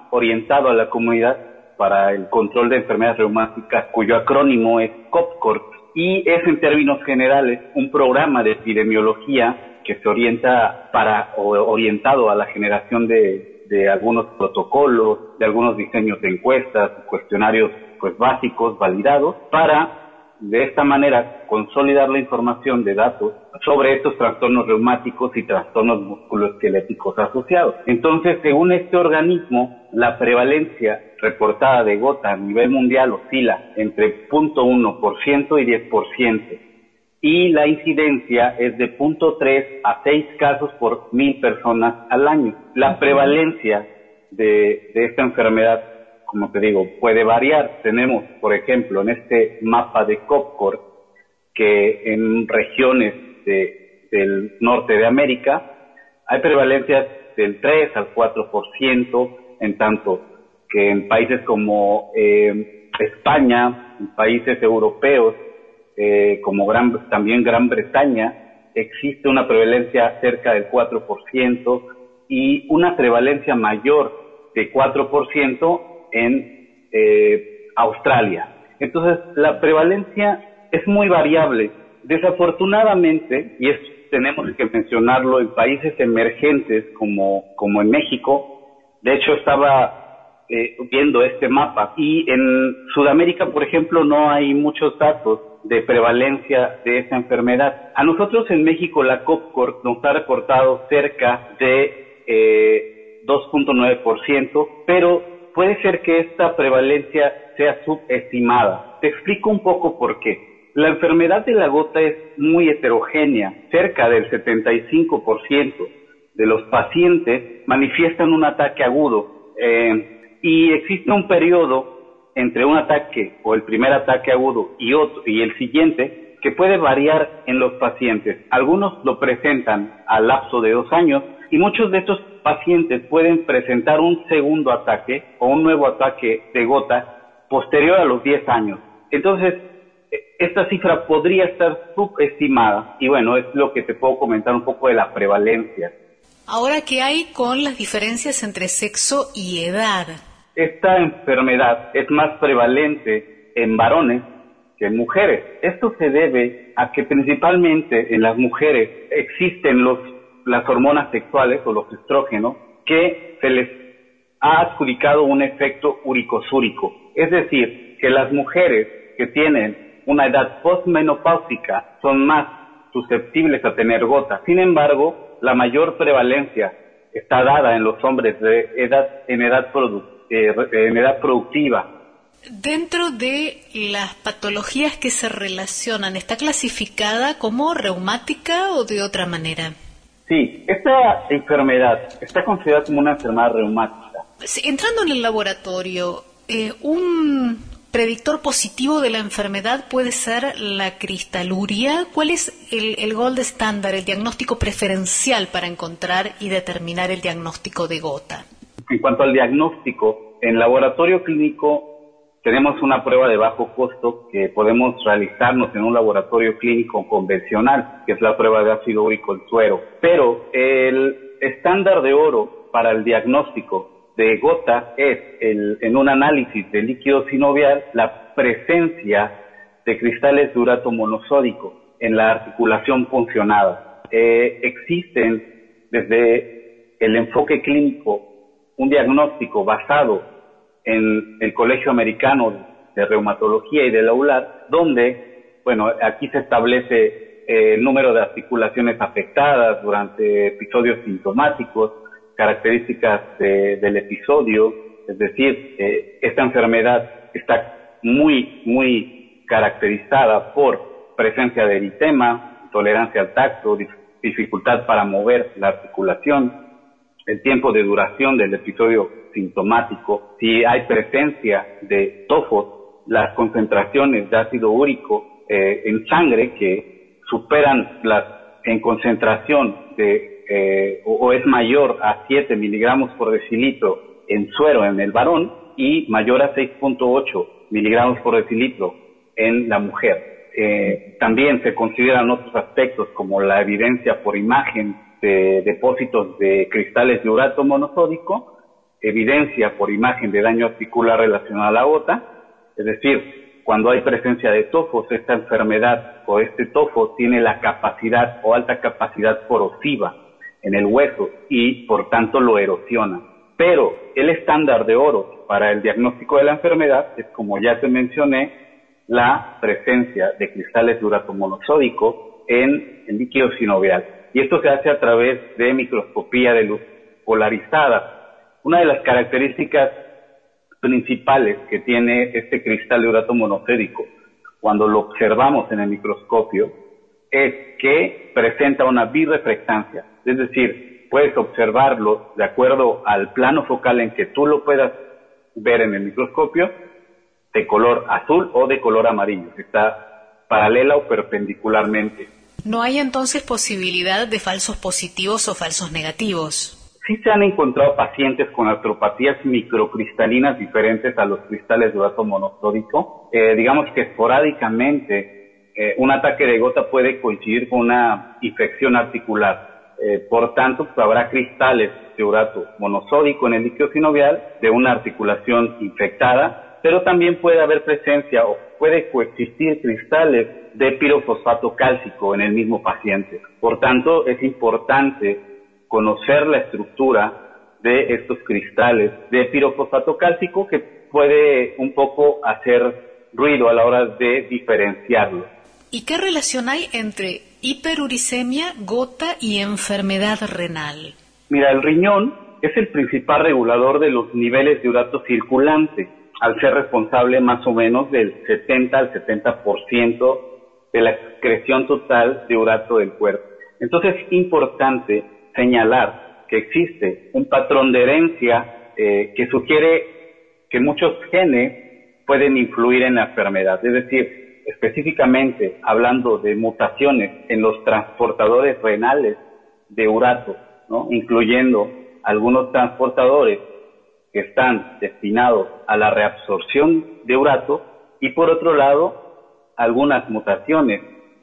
orientado a la comunidad para el control de enfermedades reumáticas, cuyo acrónimo es COPCOR, y es en términos generales un programa de epidemiología que se orienta para o orientado a la generación de, de algunos protocolos, de algunos diseños de encuestas, cuestionarios pues básicos, validados, para de esta manera consolidar la información de datos sobre estos trastornos reumáticos y trastornos musculoesqueléticos asociados. Entonces, según este organismo, la prevalencia reportada de gota a nivel mundial oscila entre cero punto uno por ciento y diez por ciento, y la incidencia es de cero punto tres a seis casos por mil personas al año. La prevalencia de, de esta enfermedad, como te digo, puede variar. Tenemos, por ejemplo, en este mapa de COPCOR, que en regiones de, del norte de América hay prevalencias del tres al cuatro por ciento, en tanto que en países como eh, España, en países europeos, eh, como Gran, también Gran Bretaña, existe una prevalencia cerca del cuatro por ciento y una prevalencia mayor de cuatro por ciento en eh, Australia. Entonces, la prevalencia es muy variable. Desafortunadamente, y es, tenemos que mencionarlo, en países emergentes como, como en México, de hecho estaba eh, viendo este mapa, y en Sudamérica, por ejemplo, no hay muchos datos de prevalencia de esa enfermedad. A nosotros en México la COPCOR nos ha reportado cerca de eh, dos punto nueve por ciento, pero puede ser que esta prevalencia sea subestimada. Te explico un poco por qué. La enfermedad de la gota es muy heterogénea. Cerca del setenta y cinco por ciento de los pacientes manifiestan un ataque agudo eh, y existe un periodo entre un ataque o el primer ataque agudo y otro y el siguiente que puede variar en los pacientes. Algunos lo presentan al lapso de dos años y muchos de estos pacientes pueden presentar un segundo ataque o un nuevo ataque de gota posterior a los diez años. Entonces, esta cifra podría estar subestimada y bueno, es lo que te puedo comentar un poco de la prevalencia.
Ahora, ¿qué hay con las diferencias entre sexo y edad?
Esta enfermedad es más prevalente en varones que en mujeres. Esto se debe a que principalmente en las mujeres existen los, las hormonas sexuales o los estrógenos que se les ha adjudicado un efecto uricosúrico. Es decir, que las mujeres que tienen una edad postmenopáusica son más susceptibles a tener gota. Sin embargo, la mayor prevalencia está dada en los hombres de edad en edad, produ, eh, en edad productiva.
Dentro de las patologías que se relacionan, ¿está clasificada como reumática o de otra manera?
Sí, esta enfermedad está considerada como una enfermedad reumática.
Sí, entrando en el laboratorio, eh, un predictor positivo de la enfermedad puede ser la cristaluria. ¿Cuál es el, el gold standard, el diagnóstico preferencial para encontrar y determinar el diagnóstico de gota?
En cuanto al diagnóstico, en laboratorio clínico tenemos una prueba de bajo costo que podemos realizarnos en un laboratorio clínico convencional, que es la prueba de ácido úrico en suero. Pero el estándar de oro para el diagnóstico de gota es, el, en un análisis de líquido sinovial, la presencia de cristales de urato monosódico en la articulación puncionada. Eh, existen desde el enfoque clínico un diagnóstico basado en el Colegio Americano de Reumatología y del Aular, donde, bueno, aquí se establece eh, el número de articulaciones afectadas durante episodios sintomáticos, características de, del episodio, es decir, eh, esta enfermedad está muy, muy caracterizada por presencia de eritema, intolerancia al tacto, dificultad para mover la articulación, el tiempo de duración del episodio sintomático, si hay presencia de tofos, las concentraciones de ácido úrico eh, en sangre que superan las en concentración de Eh, o, o es mayor a siete miligramos por decilitro en suero en el varón y mayor a seis punto ocho miligramos por decilitro en la mujer. Eh, también se consideran otros aspectos como la evidencia por imagen de depósitos de cristales de urato monosódico evidencia por imagen de daño articular relacionado a la gota, es decir, cuando hay presencia de tofos, esta enfermedad o este tofo tiene la capacidad o alta capacidad corrosiva en el hueso y por tanto lo erosiona. Pero el estándar de oro para el diagnóstico de la enfermedad es, como ya te mencioné, la presencia de cristales de urato monosódico en el líquido sinovial. Y esto se hace a través de microscopía de luz polarizada. Una de las características principales que tiene este cristal de urato monosódico cuando lo observamos en el microscopio es que presenta una birrefractancia, es decir, puedes observarlo de acuerdo al plano focal en que tú lo puedas ver en el microscopio, de color azul o de color amarillo, que está paralela o perpendicularmente.
¿No hay entonces posibilidad de falsos positivos o falsos negativos?
Sí se han encontrado pacientes con artropatías microcristalinas diferentes a los cristales de urato monosódico. Eh, digamos que esporádicamente eh, un ataque de gota puede coincidir con una infección articular. Eh, por tanto, pues, habrá cristales de urato monosódico en el líquido sinovial de una articulación infectada, pero también puede haber presencia o puede coexistir cristales de pirofosfato cálcico en el mismo paciente. Por tanto, es importante conocer la estructura de estos cristales de pirofosfato cálcico, que puede un poco hacer ruido a la hora de diferenciarlos.
¿Y qué relación hay entre hiperuricemia, gota y enfermedad renal?
Mira, el riñón es el principal regulador de los niveles de urato circulante, al ser responsable más o menos del setenta al setenta por ciento de la excreción total de urato del cuerpo. Entonces es importante señalar que existe un patrón de herencia eh, que sugiere que muchos genes pueden influir en la enfermedad, es decir, específicamente hablando de mutaciones en los transportadores renales de urato, ¿no? Incluyendo algunos transportadores que están destinados a la reabsorción de urato y por otro lado algunas mutaciones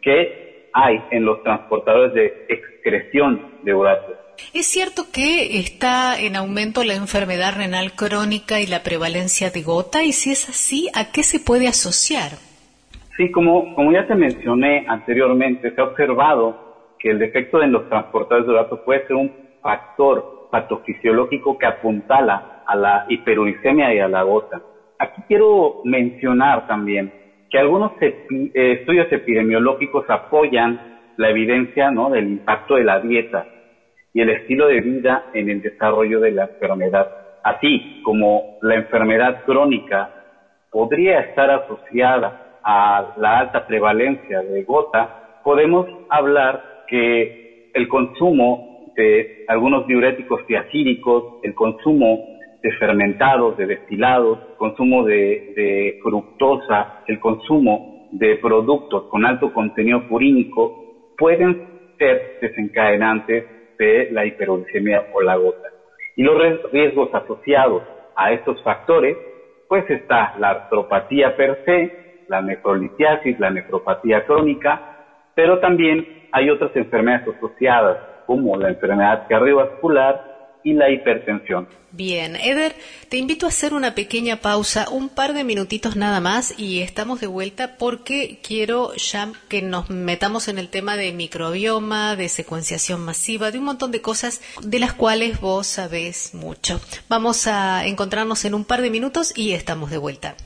que hay en los transportadores de excreción de urato.
¿Es cierto que está en aumento la enfermedad renal crónica y la prevalencia de gota? Y si es así, ¿a qué se puede asociar?
Sí, como, como ya te mencioné anteriormente, se ha observado que el defecto en los transportadores de urato puede ser un factor patofisiológico que apuntala a la hiperuricemia y a la gota. Aquí quiero mencionar también que algunos epi, eh, estudios epidemiológicos apoyan la evidencia, ¿no?, del impacto de la dieta y el estilo de vida en el desarrollo de la enfermedad. Así como la enfermedad crónica podría estar asociada a la alta prevalencia de gota, podemos hablar que el consumo de algunos diuréticos tiacídicos, el consumo de fermentados, de destilados, el consumo de, de fructosa, el consumo de productos con alto contenido purínico, pueden ser desencadenantes de la hiperuricemia o la gota. Y los riesgos asociados a estos factores, pues está la artropatía per se, la nefrolitiasis, la nefropatía crónica, pero también hay otras enfermedades asociadas, como la enfermedad cardiovascular y la hipertensión.
Bien, Eder, te invito a hacer una pequeña pausa, un par de minutitos nada más, y estamos de vuelta porque quiero ya que nos metamos en el tema de microbioma, de secuenciación masiva, de un montón de cosas de las cuales vos sabés mucho. Vamos a encontrarnos en un par de minutos y estamos de vuelta.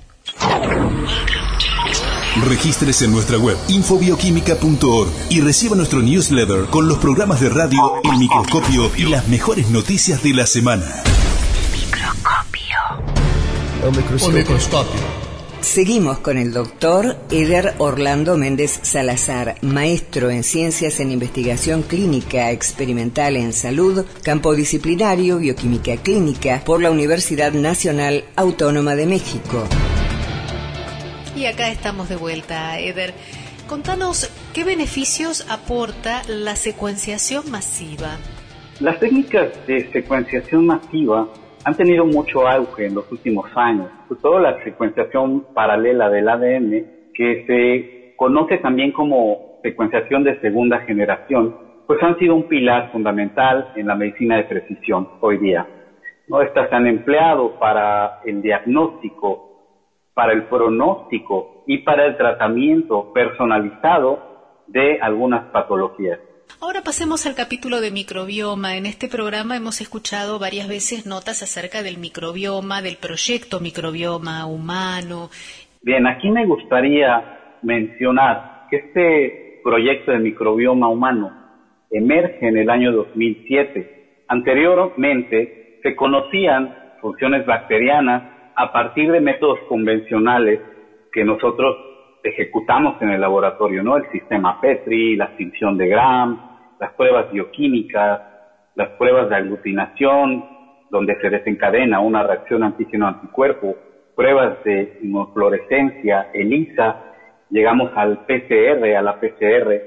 Regístrese en nuestra web infobioquímica punto org y reciba nuestro newsletter con los programas de radio, el microscopio y las mejores noticias de la semana.
El microscopio. El microscopio. Seguimos con el doctor Eder Orlando Méndez Salazar, maestro en Ciencias en Investigación Clínica Experimental en Salud, campo disciplinario, Bioquímica Clínica, por la Universidad Nacional Autónoma de México.
Y acá estamos de vuelta, Eder. Contanos, ¿qué beneficios aporta la secuenciación masiva?
Las técnicas de secuenciación masiva han tenido mucho auge en los últimos años, sobre todo la secuenciación paralela del A D N, que se conoce también como secuenciación de segunda generación, pues han sido un pilar fundamental en la medicina de precisión hoy día. ¿no? Estas se han empleado para el diagnóstico, para el pronóstico y para el tratamiento personalizado de algunas patologías.
Ahora pasemos al capítulo de microbioma. En este programa hemos escuchado varias veces notas acerca del microbioma, del proyecto microbioma humano.
Bien, aquí me gustaría mencionar que este proyecto de microbioma humano emerge en el año dos mil siete. Anteriormente se conocían funciones bacterianas a partir de métodos convencionales que nosotros ejecutamos en el laboratorio, ¿no? El sistema Petri, la tinción de Gram, las pruebas bioquímicas, las pruebas de aglutinación, donde se desencadena una reacción antígeno-anticuerpo, pruebas de inmunofluorescencia, ELISA, llegamos al P C R, a la P C R,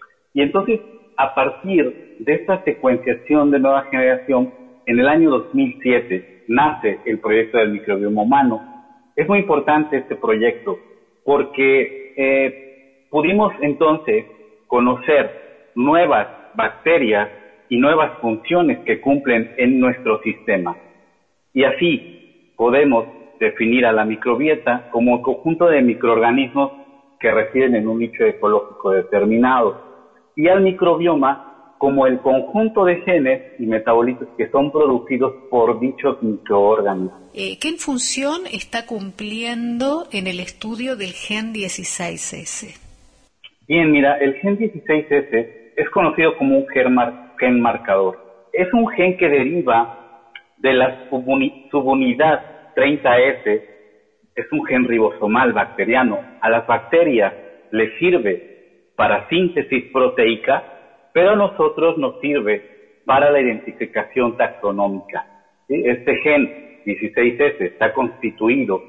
y entonces a partir de esta secuenciación de nueva generación, en el año dos mil siete nace el proyecto del microbioma humano. Es muy importante este proyecto porque eh, pudimos entonces conocer nuevas bacterias y nuevas funciones que cumplen en nuestro sistema. Y así podemos definir a la microbiota como un conjunto de microorganismos que residen en un nicho ecológico determinado, y al microbioma como el conjunto de genes y metabolitos que son producidos por dichos microorganismos.
Eh, ¿Qué función está cumpliendo en el estudio del gen dieciséis ese?
Bien, mira, el gen dieciséis ese es conocido como un gen, mar- gen marcador. Es un gen que deriva de la subuni- subunidad treinta ese, es un gen ribosomal bacteriano. A las bacterias les sirve para síntesis proteica, pero a nosotros nos sirve para la identificación taxonómica. ¿Sí? Este gen dieciséis ese está constituido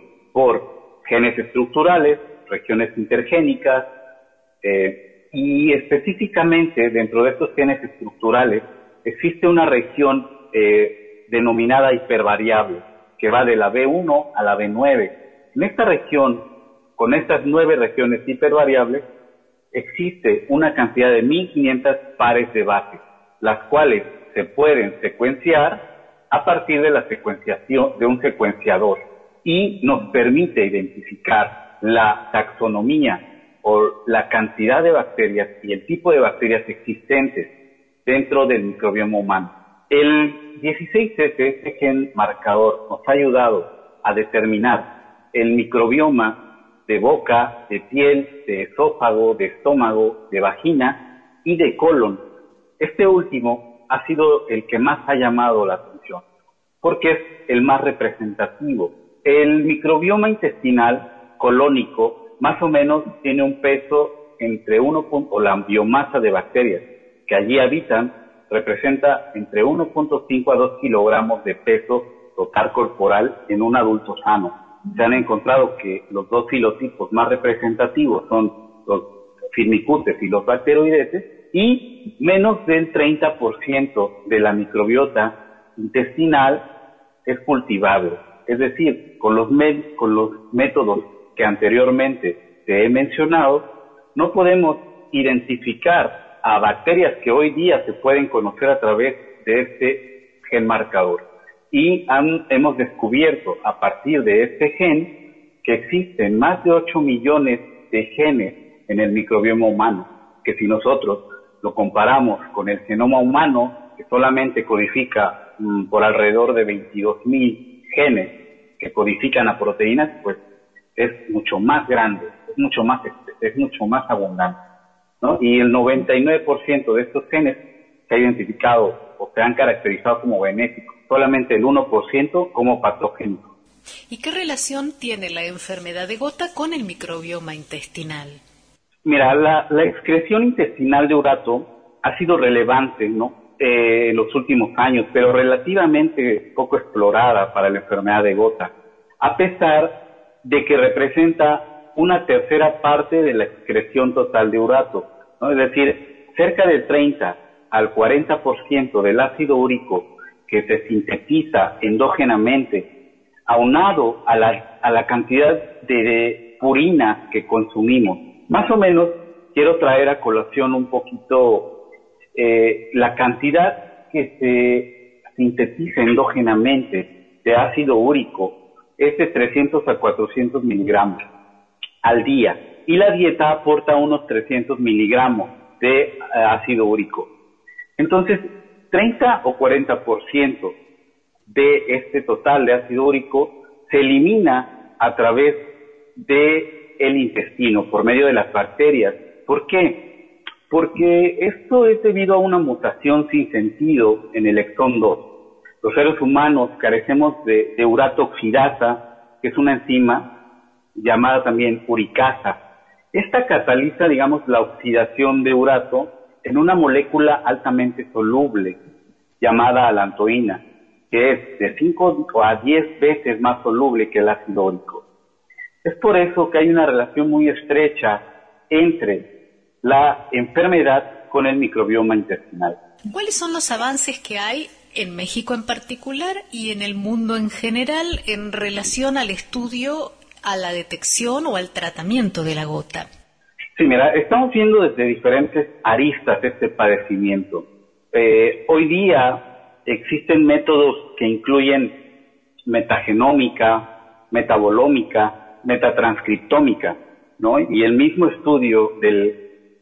por genes estructurales, regiones intergénicas, eh, y específicamente dentro de estos genes estructurales existe una región eh, denominada hipervariable, que va de la B uno a la B nueve. En esta región, con estas nueve regiones hipervariables, existe una cantidad de mil quinientas pares de bases, las cuales se pueden secuenciar a partir de la secuenciación de un secuenciador y nos permite identificar la taxonomía o la cantidad de bacterias y el tipo de bacterias existentes dentro del microbioma humano. El dieciséis ese, este gen marcador, nos ha ayudado a determinar el microbioma de boca, de piel, de esófago, de estómago, de vagina y de colon. Este último ha sido el que más ha llamado la atención, porque es el más representativo. El microbioma intestinal colónico más o menos tiene un peso entre uno, o la biomasa de bacterias que allí habitan representa entre uno punto cinco a dos kilogramos de peso total corporal en un adulto sano. Se han encontrado que los dos filotipos más representativos son los firmicutes y los bacteroidetes, y menos del treinta por ciento de la microbiota intestinal es cultivable. Es decir, con los, med- con los métodos que anteriormente te he mencionado, no podemos identificar a bacterias que hoy día se pueden conocer a través de este gen marcador. Y han, hemos descubierto a partir de este gen que existen más de ocho millones de genes en el microbioma humano, que si nosotros lo comparamos con el genoma humano, que solamente codifica mmm, por alrededor de veintidós mil genes que codifican a proteínas, pues es mucho más grande, es mucho más, es mucho más abundante, ¿no? Y el noventa y nueve por ciento de estos genes se ha identificado o se han caracterizado como benéficos, solamente el uno por ciento como patógenos.
¿Y qué relación tiene la enfermedad de gota con el microbioma intestinal?
Mira, la, la excreción intestinal de urato ha sido relevante, ¿no? Eh, en los últimos años, pero relativamente poco explorada para la enfermedad de gota, a pesar de que representa una tercera parte de la excreción total de urato, ¿no? Es decir, cerca del treinta al cuarenta por ciento del ácido úrico que se sintetiza endógenamente, aunado a la, a la cantidad de, de purina que consumimos. Más o menos quiero traer a colación un poquito eh, la cantidad que se, sintetiza endógenamente de ácido úrico es de trescientos a cuatrocientos miligramos al día, y la dieta aporta unos trescientos miligramos de eh, ácido úrico. Entonces, treinta o cuarenta por ciento de este total de ácido úrico se elimina a través de el intestino, por medio de las bacterias. ¿Por qué? Porque esto es debido a una mutación sin sentido en el exón dos. Los seres humanos carecemos de, de urato oxidasa, que es una enzima llamada también uricasa. Esta cataliza, digamos, la oxidación de urato en una molécula altamente soluble llamada alantoína, que es de cinco a diez veces más soluble que el ácido úrico. Es por eso que hay una relación muy estrecha entre la enfermedad con el microbioma intestinal.
¿Cuáles son los avances que hay en México en particular y en el mundo en general en relación al estudio, a la detección o al tratamiento de la gota?
Sí, mira, estamos viendo desde diferentes aristas este padecimiento. Eh, hoy día existen métodos que incluyen metagenómica, metabolómica, metatranscriptómica, ¿no? Y el mismo estudio del,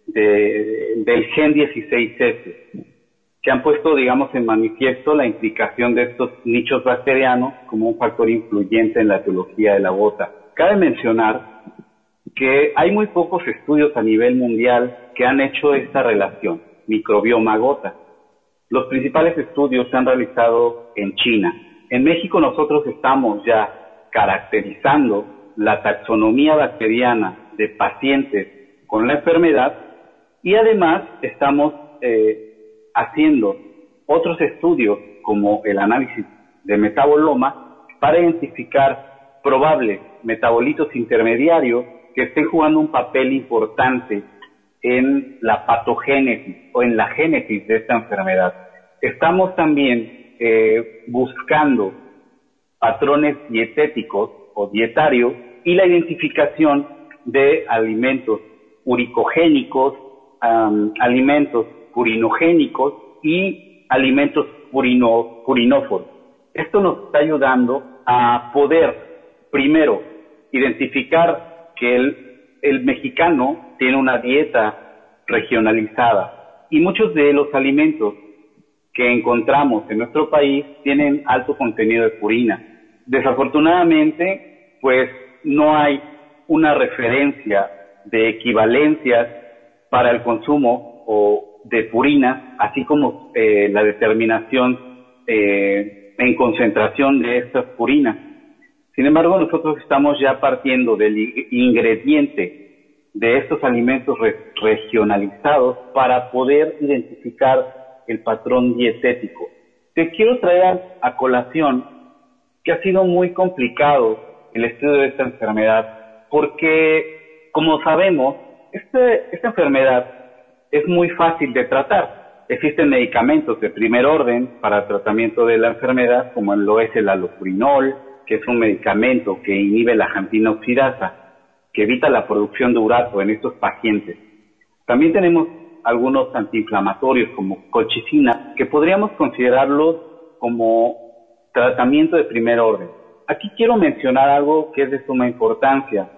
de, del gen dieciséis ese, que han puesto, digamos, en manifiesto la implicación de estos nichos bacterianos como un factor influyente en la etiología de la gota. Cabe mencionar que hay muy pocos estudios a nivel mundial que han hecho esta relación, microbioma-gota. Los principales estudios se han realizado en China. En México nosotros estamos ya caracterizando la taxonomía bacteriana de pacientes con la enfermedad y además estamos eh, haciendo otros estudios como el análisis de metaboloma para identificar probables metabolitos intermediarios que estén jugando un papel importante en la patogénesis o en la génesis de esta enfermedad. Estamos también eh, buscando patrones dietéticos o dietarios y la identificación de alimentos uricogénicos, um, alimentos purinogénicos y alimentos purino, purinóforos. Esto nos está ayudando a poder, primero, identificar que el, el mexicano tiene una dieta regionalizada y muchos de los alimentos que encontramos en nuestro país tienen alto contenido de purina. Desafortunadamente, pues no hay una referencia de equivalencias para el consumo o de purinas, así como eh, la determinación eh, en concentración de estas purinas. Sin embargo, nosotros estamos ya partiendo del ingrediente de estos alimentos re regionalizados para poder identificar el patrón dietético. Te quiero traer a colación que ha sido muy complicado el estudio de esta enfermedad, porque, como sabemos, este, esta enfermedad es muy fácil de tratar. Existen medicamentos de primer orden para el tratamiento de la enfermedad, como lo es el allopurinol, que es un medicamento que inhibe la jantina oxidasa, que evita la producción de urato en estos pacientes. También tenemos algunos antiinflamatorios como colchicina, que podríamos considerarlos como tratamiento de primer orden. Aquí quiero mencionar algo que es de suma importancia,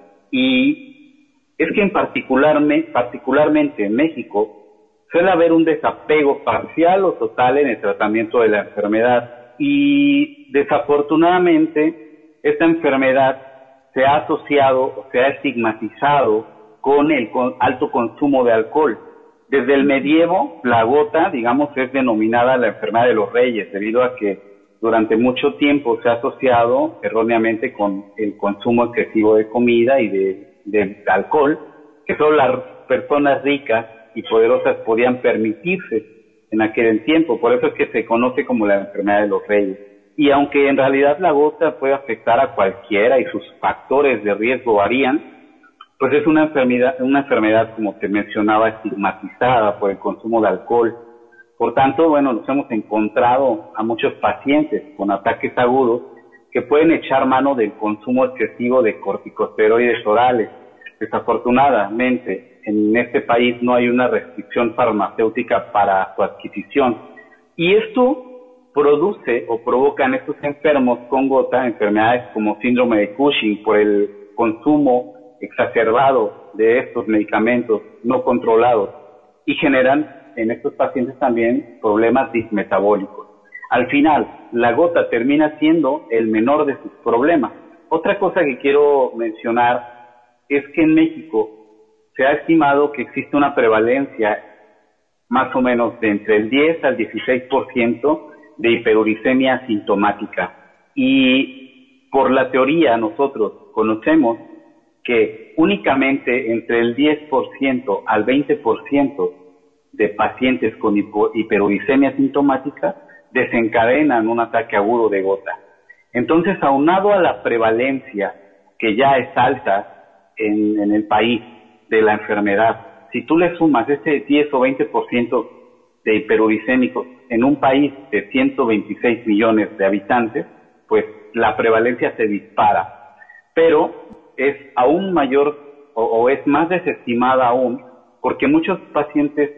y es que en particularmente, particularmente en México suele haber un desapego parcial o total en el tratamiento de la enfermedad, y desafortunadamente esta enfermedad se ha asociado o se ha estigmatizado con el con alto consumo de alcohol. Desde el medievo, la gota, digamos, es denominada la enfermedad de los reyes, debido a que durante mucho tiempo se ha asociado erróneamente con el consumo excesivo de comida y de, de alcohol, que solo las personas ricas y poderosas podían permitirse en aquel tiempo. Por eso es que se conoce como la enfermedad de los reyes. Y aunque en realidad la gota puede afectar a cualquiera y sus factores de riesgo varían, pues es una enfermedad, una enfermedad, como te mencionaba, estigmatizada por el consumo de alcohol. Por tanto, bueno, nos hemos encontrado a muchos pacientes con ataques agudos que pueden echar mano del consumo excesivo de corticosteroides orales. Desafortunadamente, en este país no hay una restricción farmacéutica para su adquisición. Y esto produce o provoca en estos enfermos con gota enfermedades como síndrome de Cushing por el consumo exacerbado de estos medicamentos no controlados, y generan en estos pacientes también problemas dismetabólicos. Al final, la gota termina siendo el menor de sus problemas. Otra cosa que quiero mencionar es que en México se ha estimado que existe una prevalencia más o menos de entre el diez al dieciséis por ciento de hiperuricemia asintomática. Y por la teoría nosotros conocemos que únicamente entre el diez por ciento al veinte por ciento de pacientes con hiperuricemia asintomática desencadenan un ataque agudo de gota. Entonces, aunado a la prevalencia que ya es alta en, en el país de la enfermedad, si tú le sumas ese diez o veinte por ciento de hiperuricémicos en un país de ciento veintiséis millones de habitantes, pues la prevalencia se dispara. Pero es aún mayor o, o es más desestimada aún, porque muchos pacientes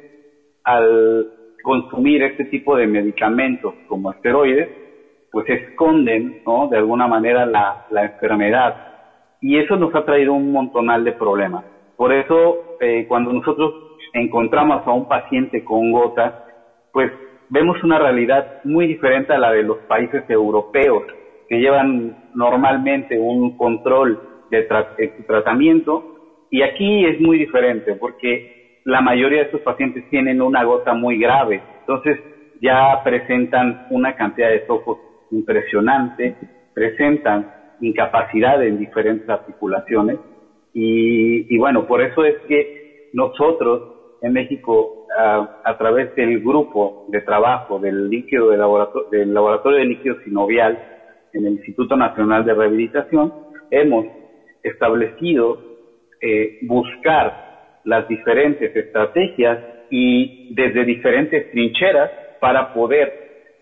al consumir este tipo de medicamentos como esteroides, pues esconden, ¿no?, de alguna manera la, la enfermedad, y eso nos ha traído un montonal de problemas. Por eso, eh, cuando nosotros encontramos a un paciente con gota, pues vemos una realidad muy diferente a la de los países europeos, que llevan normalmente un control de, tra- de su tratamiento, y aquí es muy diferente, porque la mayoría de estos pacientes tienen una gota muy grave, entonces ya presentan una cantidad de sofos impresionante, presentan incapacidad en diferentes articulaciones, y, y bueno, por eso es que nosotros en México, a, a través del grupo de trabajo del líquido de laboratorio, del laboratorio de líquido sinovial en el Instituto Nacional de Rehabilitación, hemos establecido eh, buscar las diferentes estrategias y desde diferentes trincheras para poder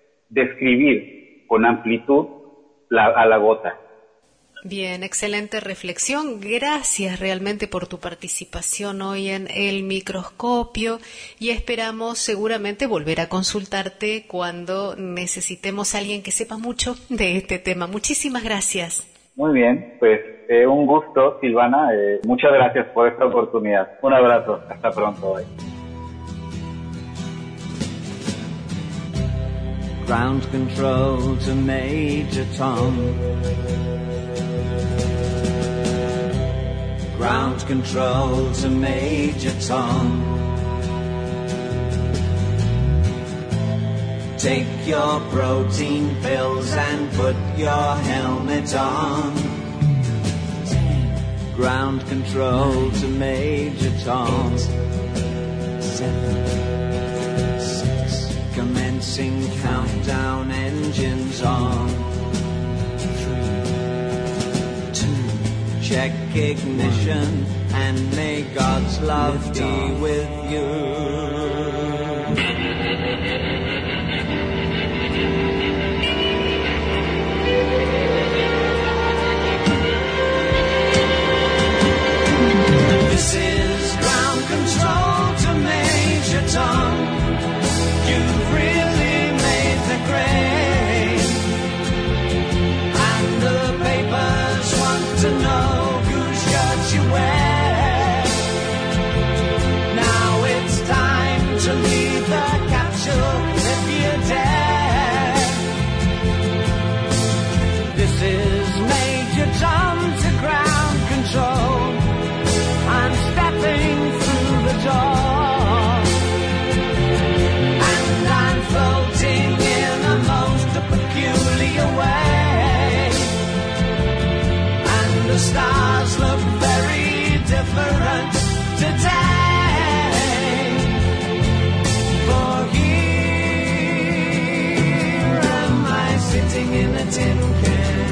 describir con amplitud la, a la gota.
Bien, excelente reflexión. Gracias realmente por tu participación hoy en El Microscopio, y esperamos seguramente volver a consultarte cuando necesitemos a alguien que sepa mucho de este tema. Muchísimas gracias.
Muy bien, pues eh, un gusto, Silvana. Eh, muchas gracias por esta oportunidad. Un abrazo. Hasta pronto. Bye.
Ground control to Major Tom. Ground control to Major Tom. Take your protein pills and put your helmet on. Ground control to Major Tom. Eight, seven, six. Commencing countdown, engines on. Three, two, check ignition, and may God's love be with you. This is ground control to Major Tom. You've really made the grade, and the papers want to know whose shirt you wear. Now it's time to leave the capsule if you dare. This is Major Tom to ground control. I'm stepping through the door, and I'm floating in a most peculiar way, and the stars look very different today, for here am I sitting in a tin can.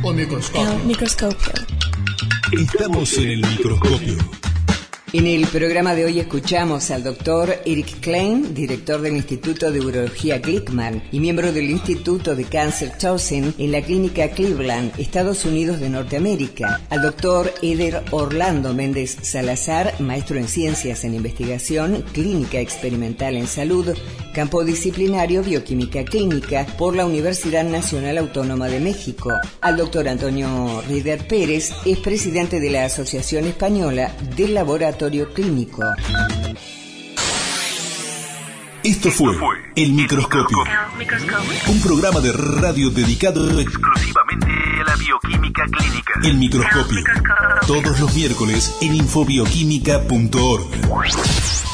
El microscopio.
El microscopio.
Estamos en el microscopio.
En el programa de hoy escuchamos al doctor Eric Klein, director del Instituto de Urología Glickman y miembro del Instituto de Cáncer Towson en la clínica Cleveland, Estados Unidos de Norteamérica, al doctor Eder Orlando Méndez Salazar, maestro en Ciencias en Investigación, Clínica Experimental en Salud, campo disciplinario Bioquímica Clínica por la Universidad Nacional Autónoma de México, al doctor Antonio Rieder Pérez, es presidente de la Asociación Española del Laboratorio Clínico.
Esto fue El Microscopio, un programa de radio dedicado exclusivamente a la bioquímica clínica. El Microscopio, todos los miércoles en infobioquímica punto org.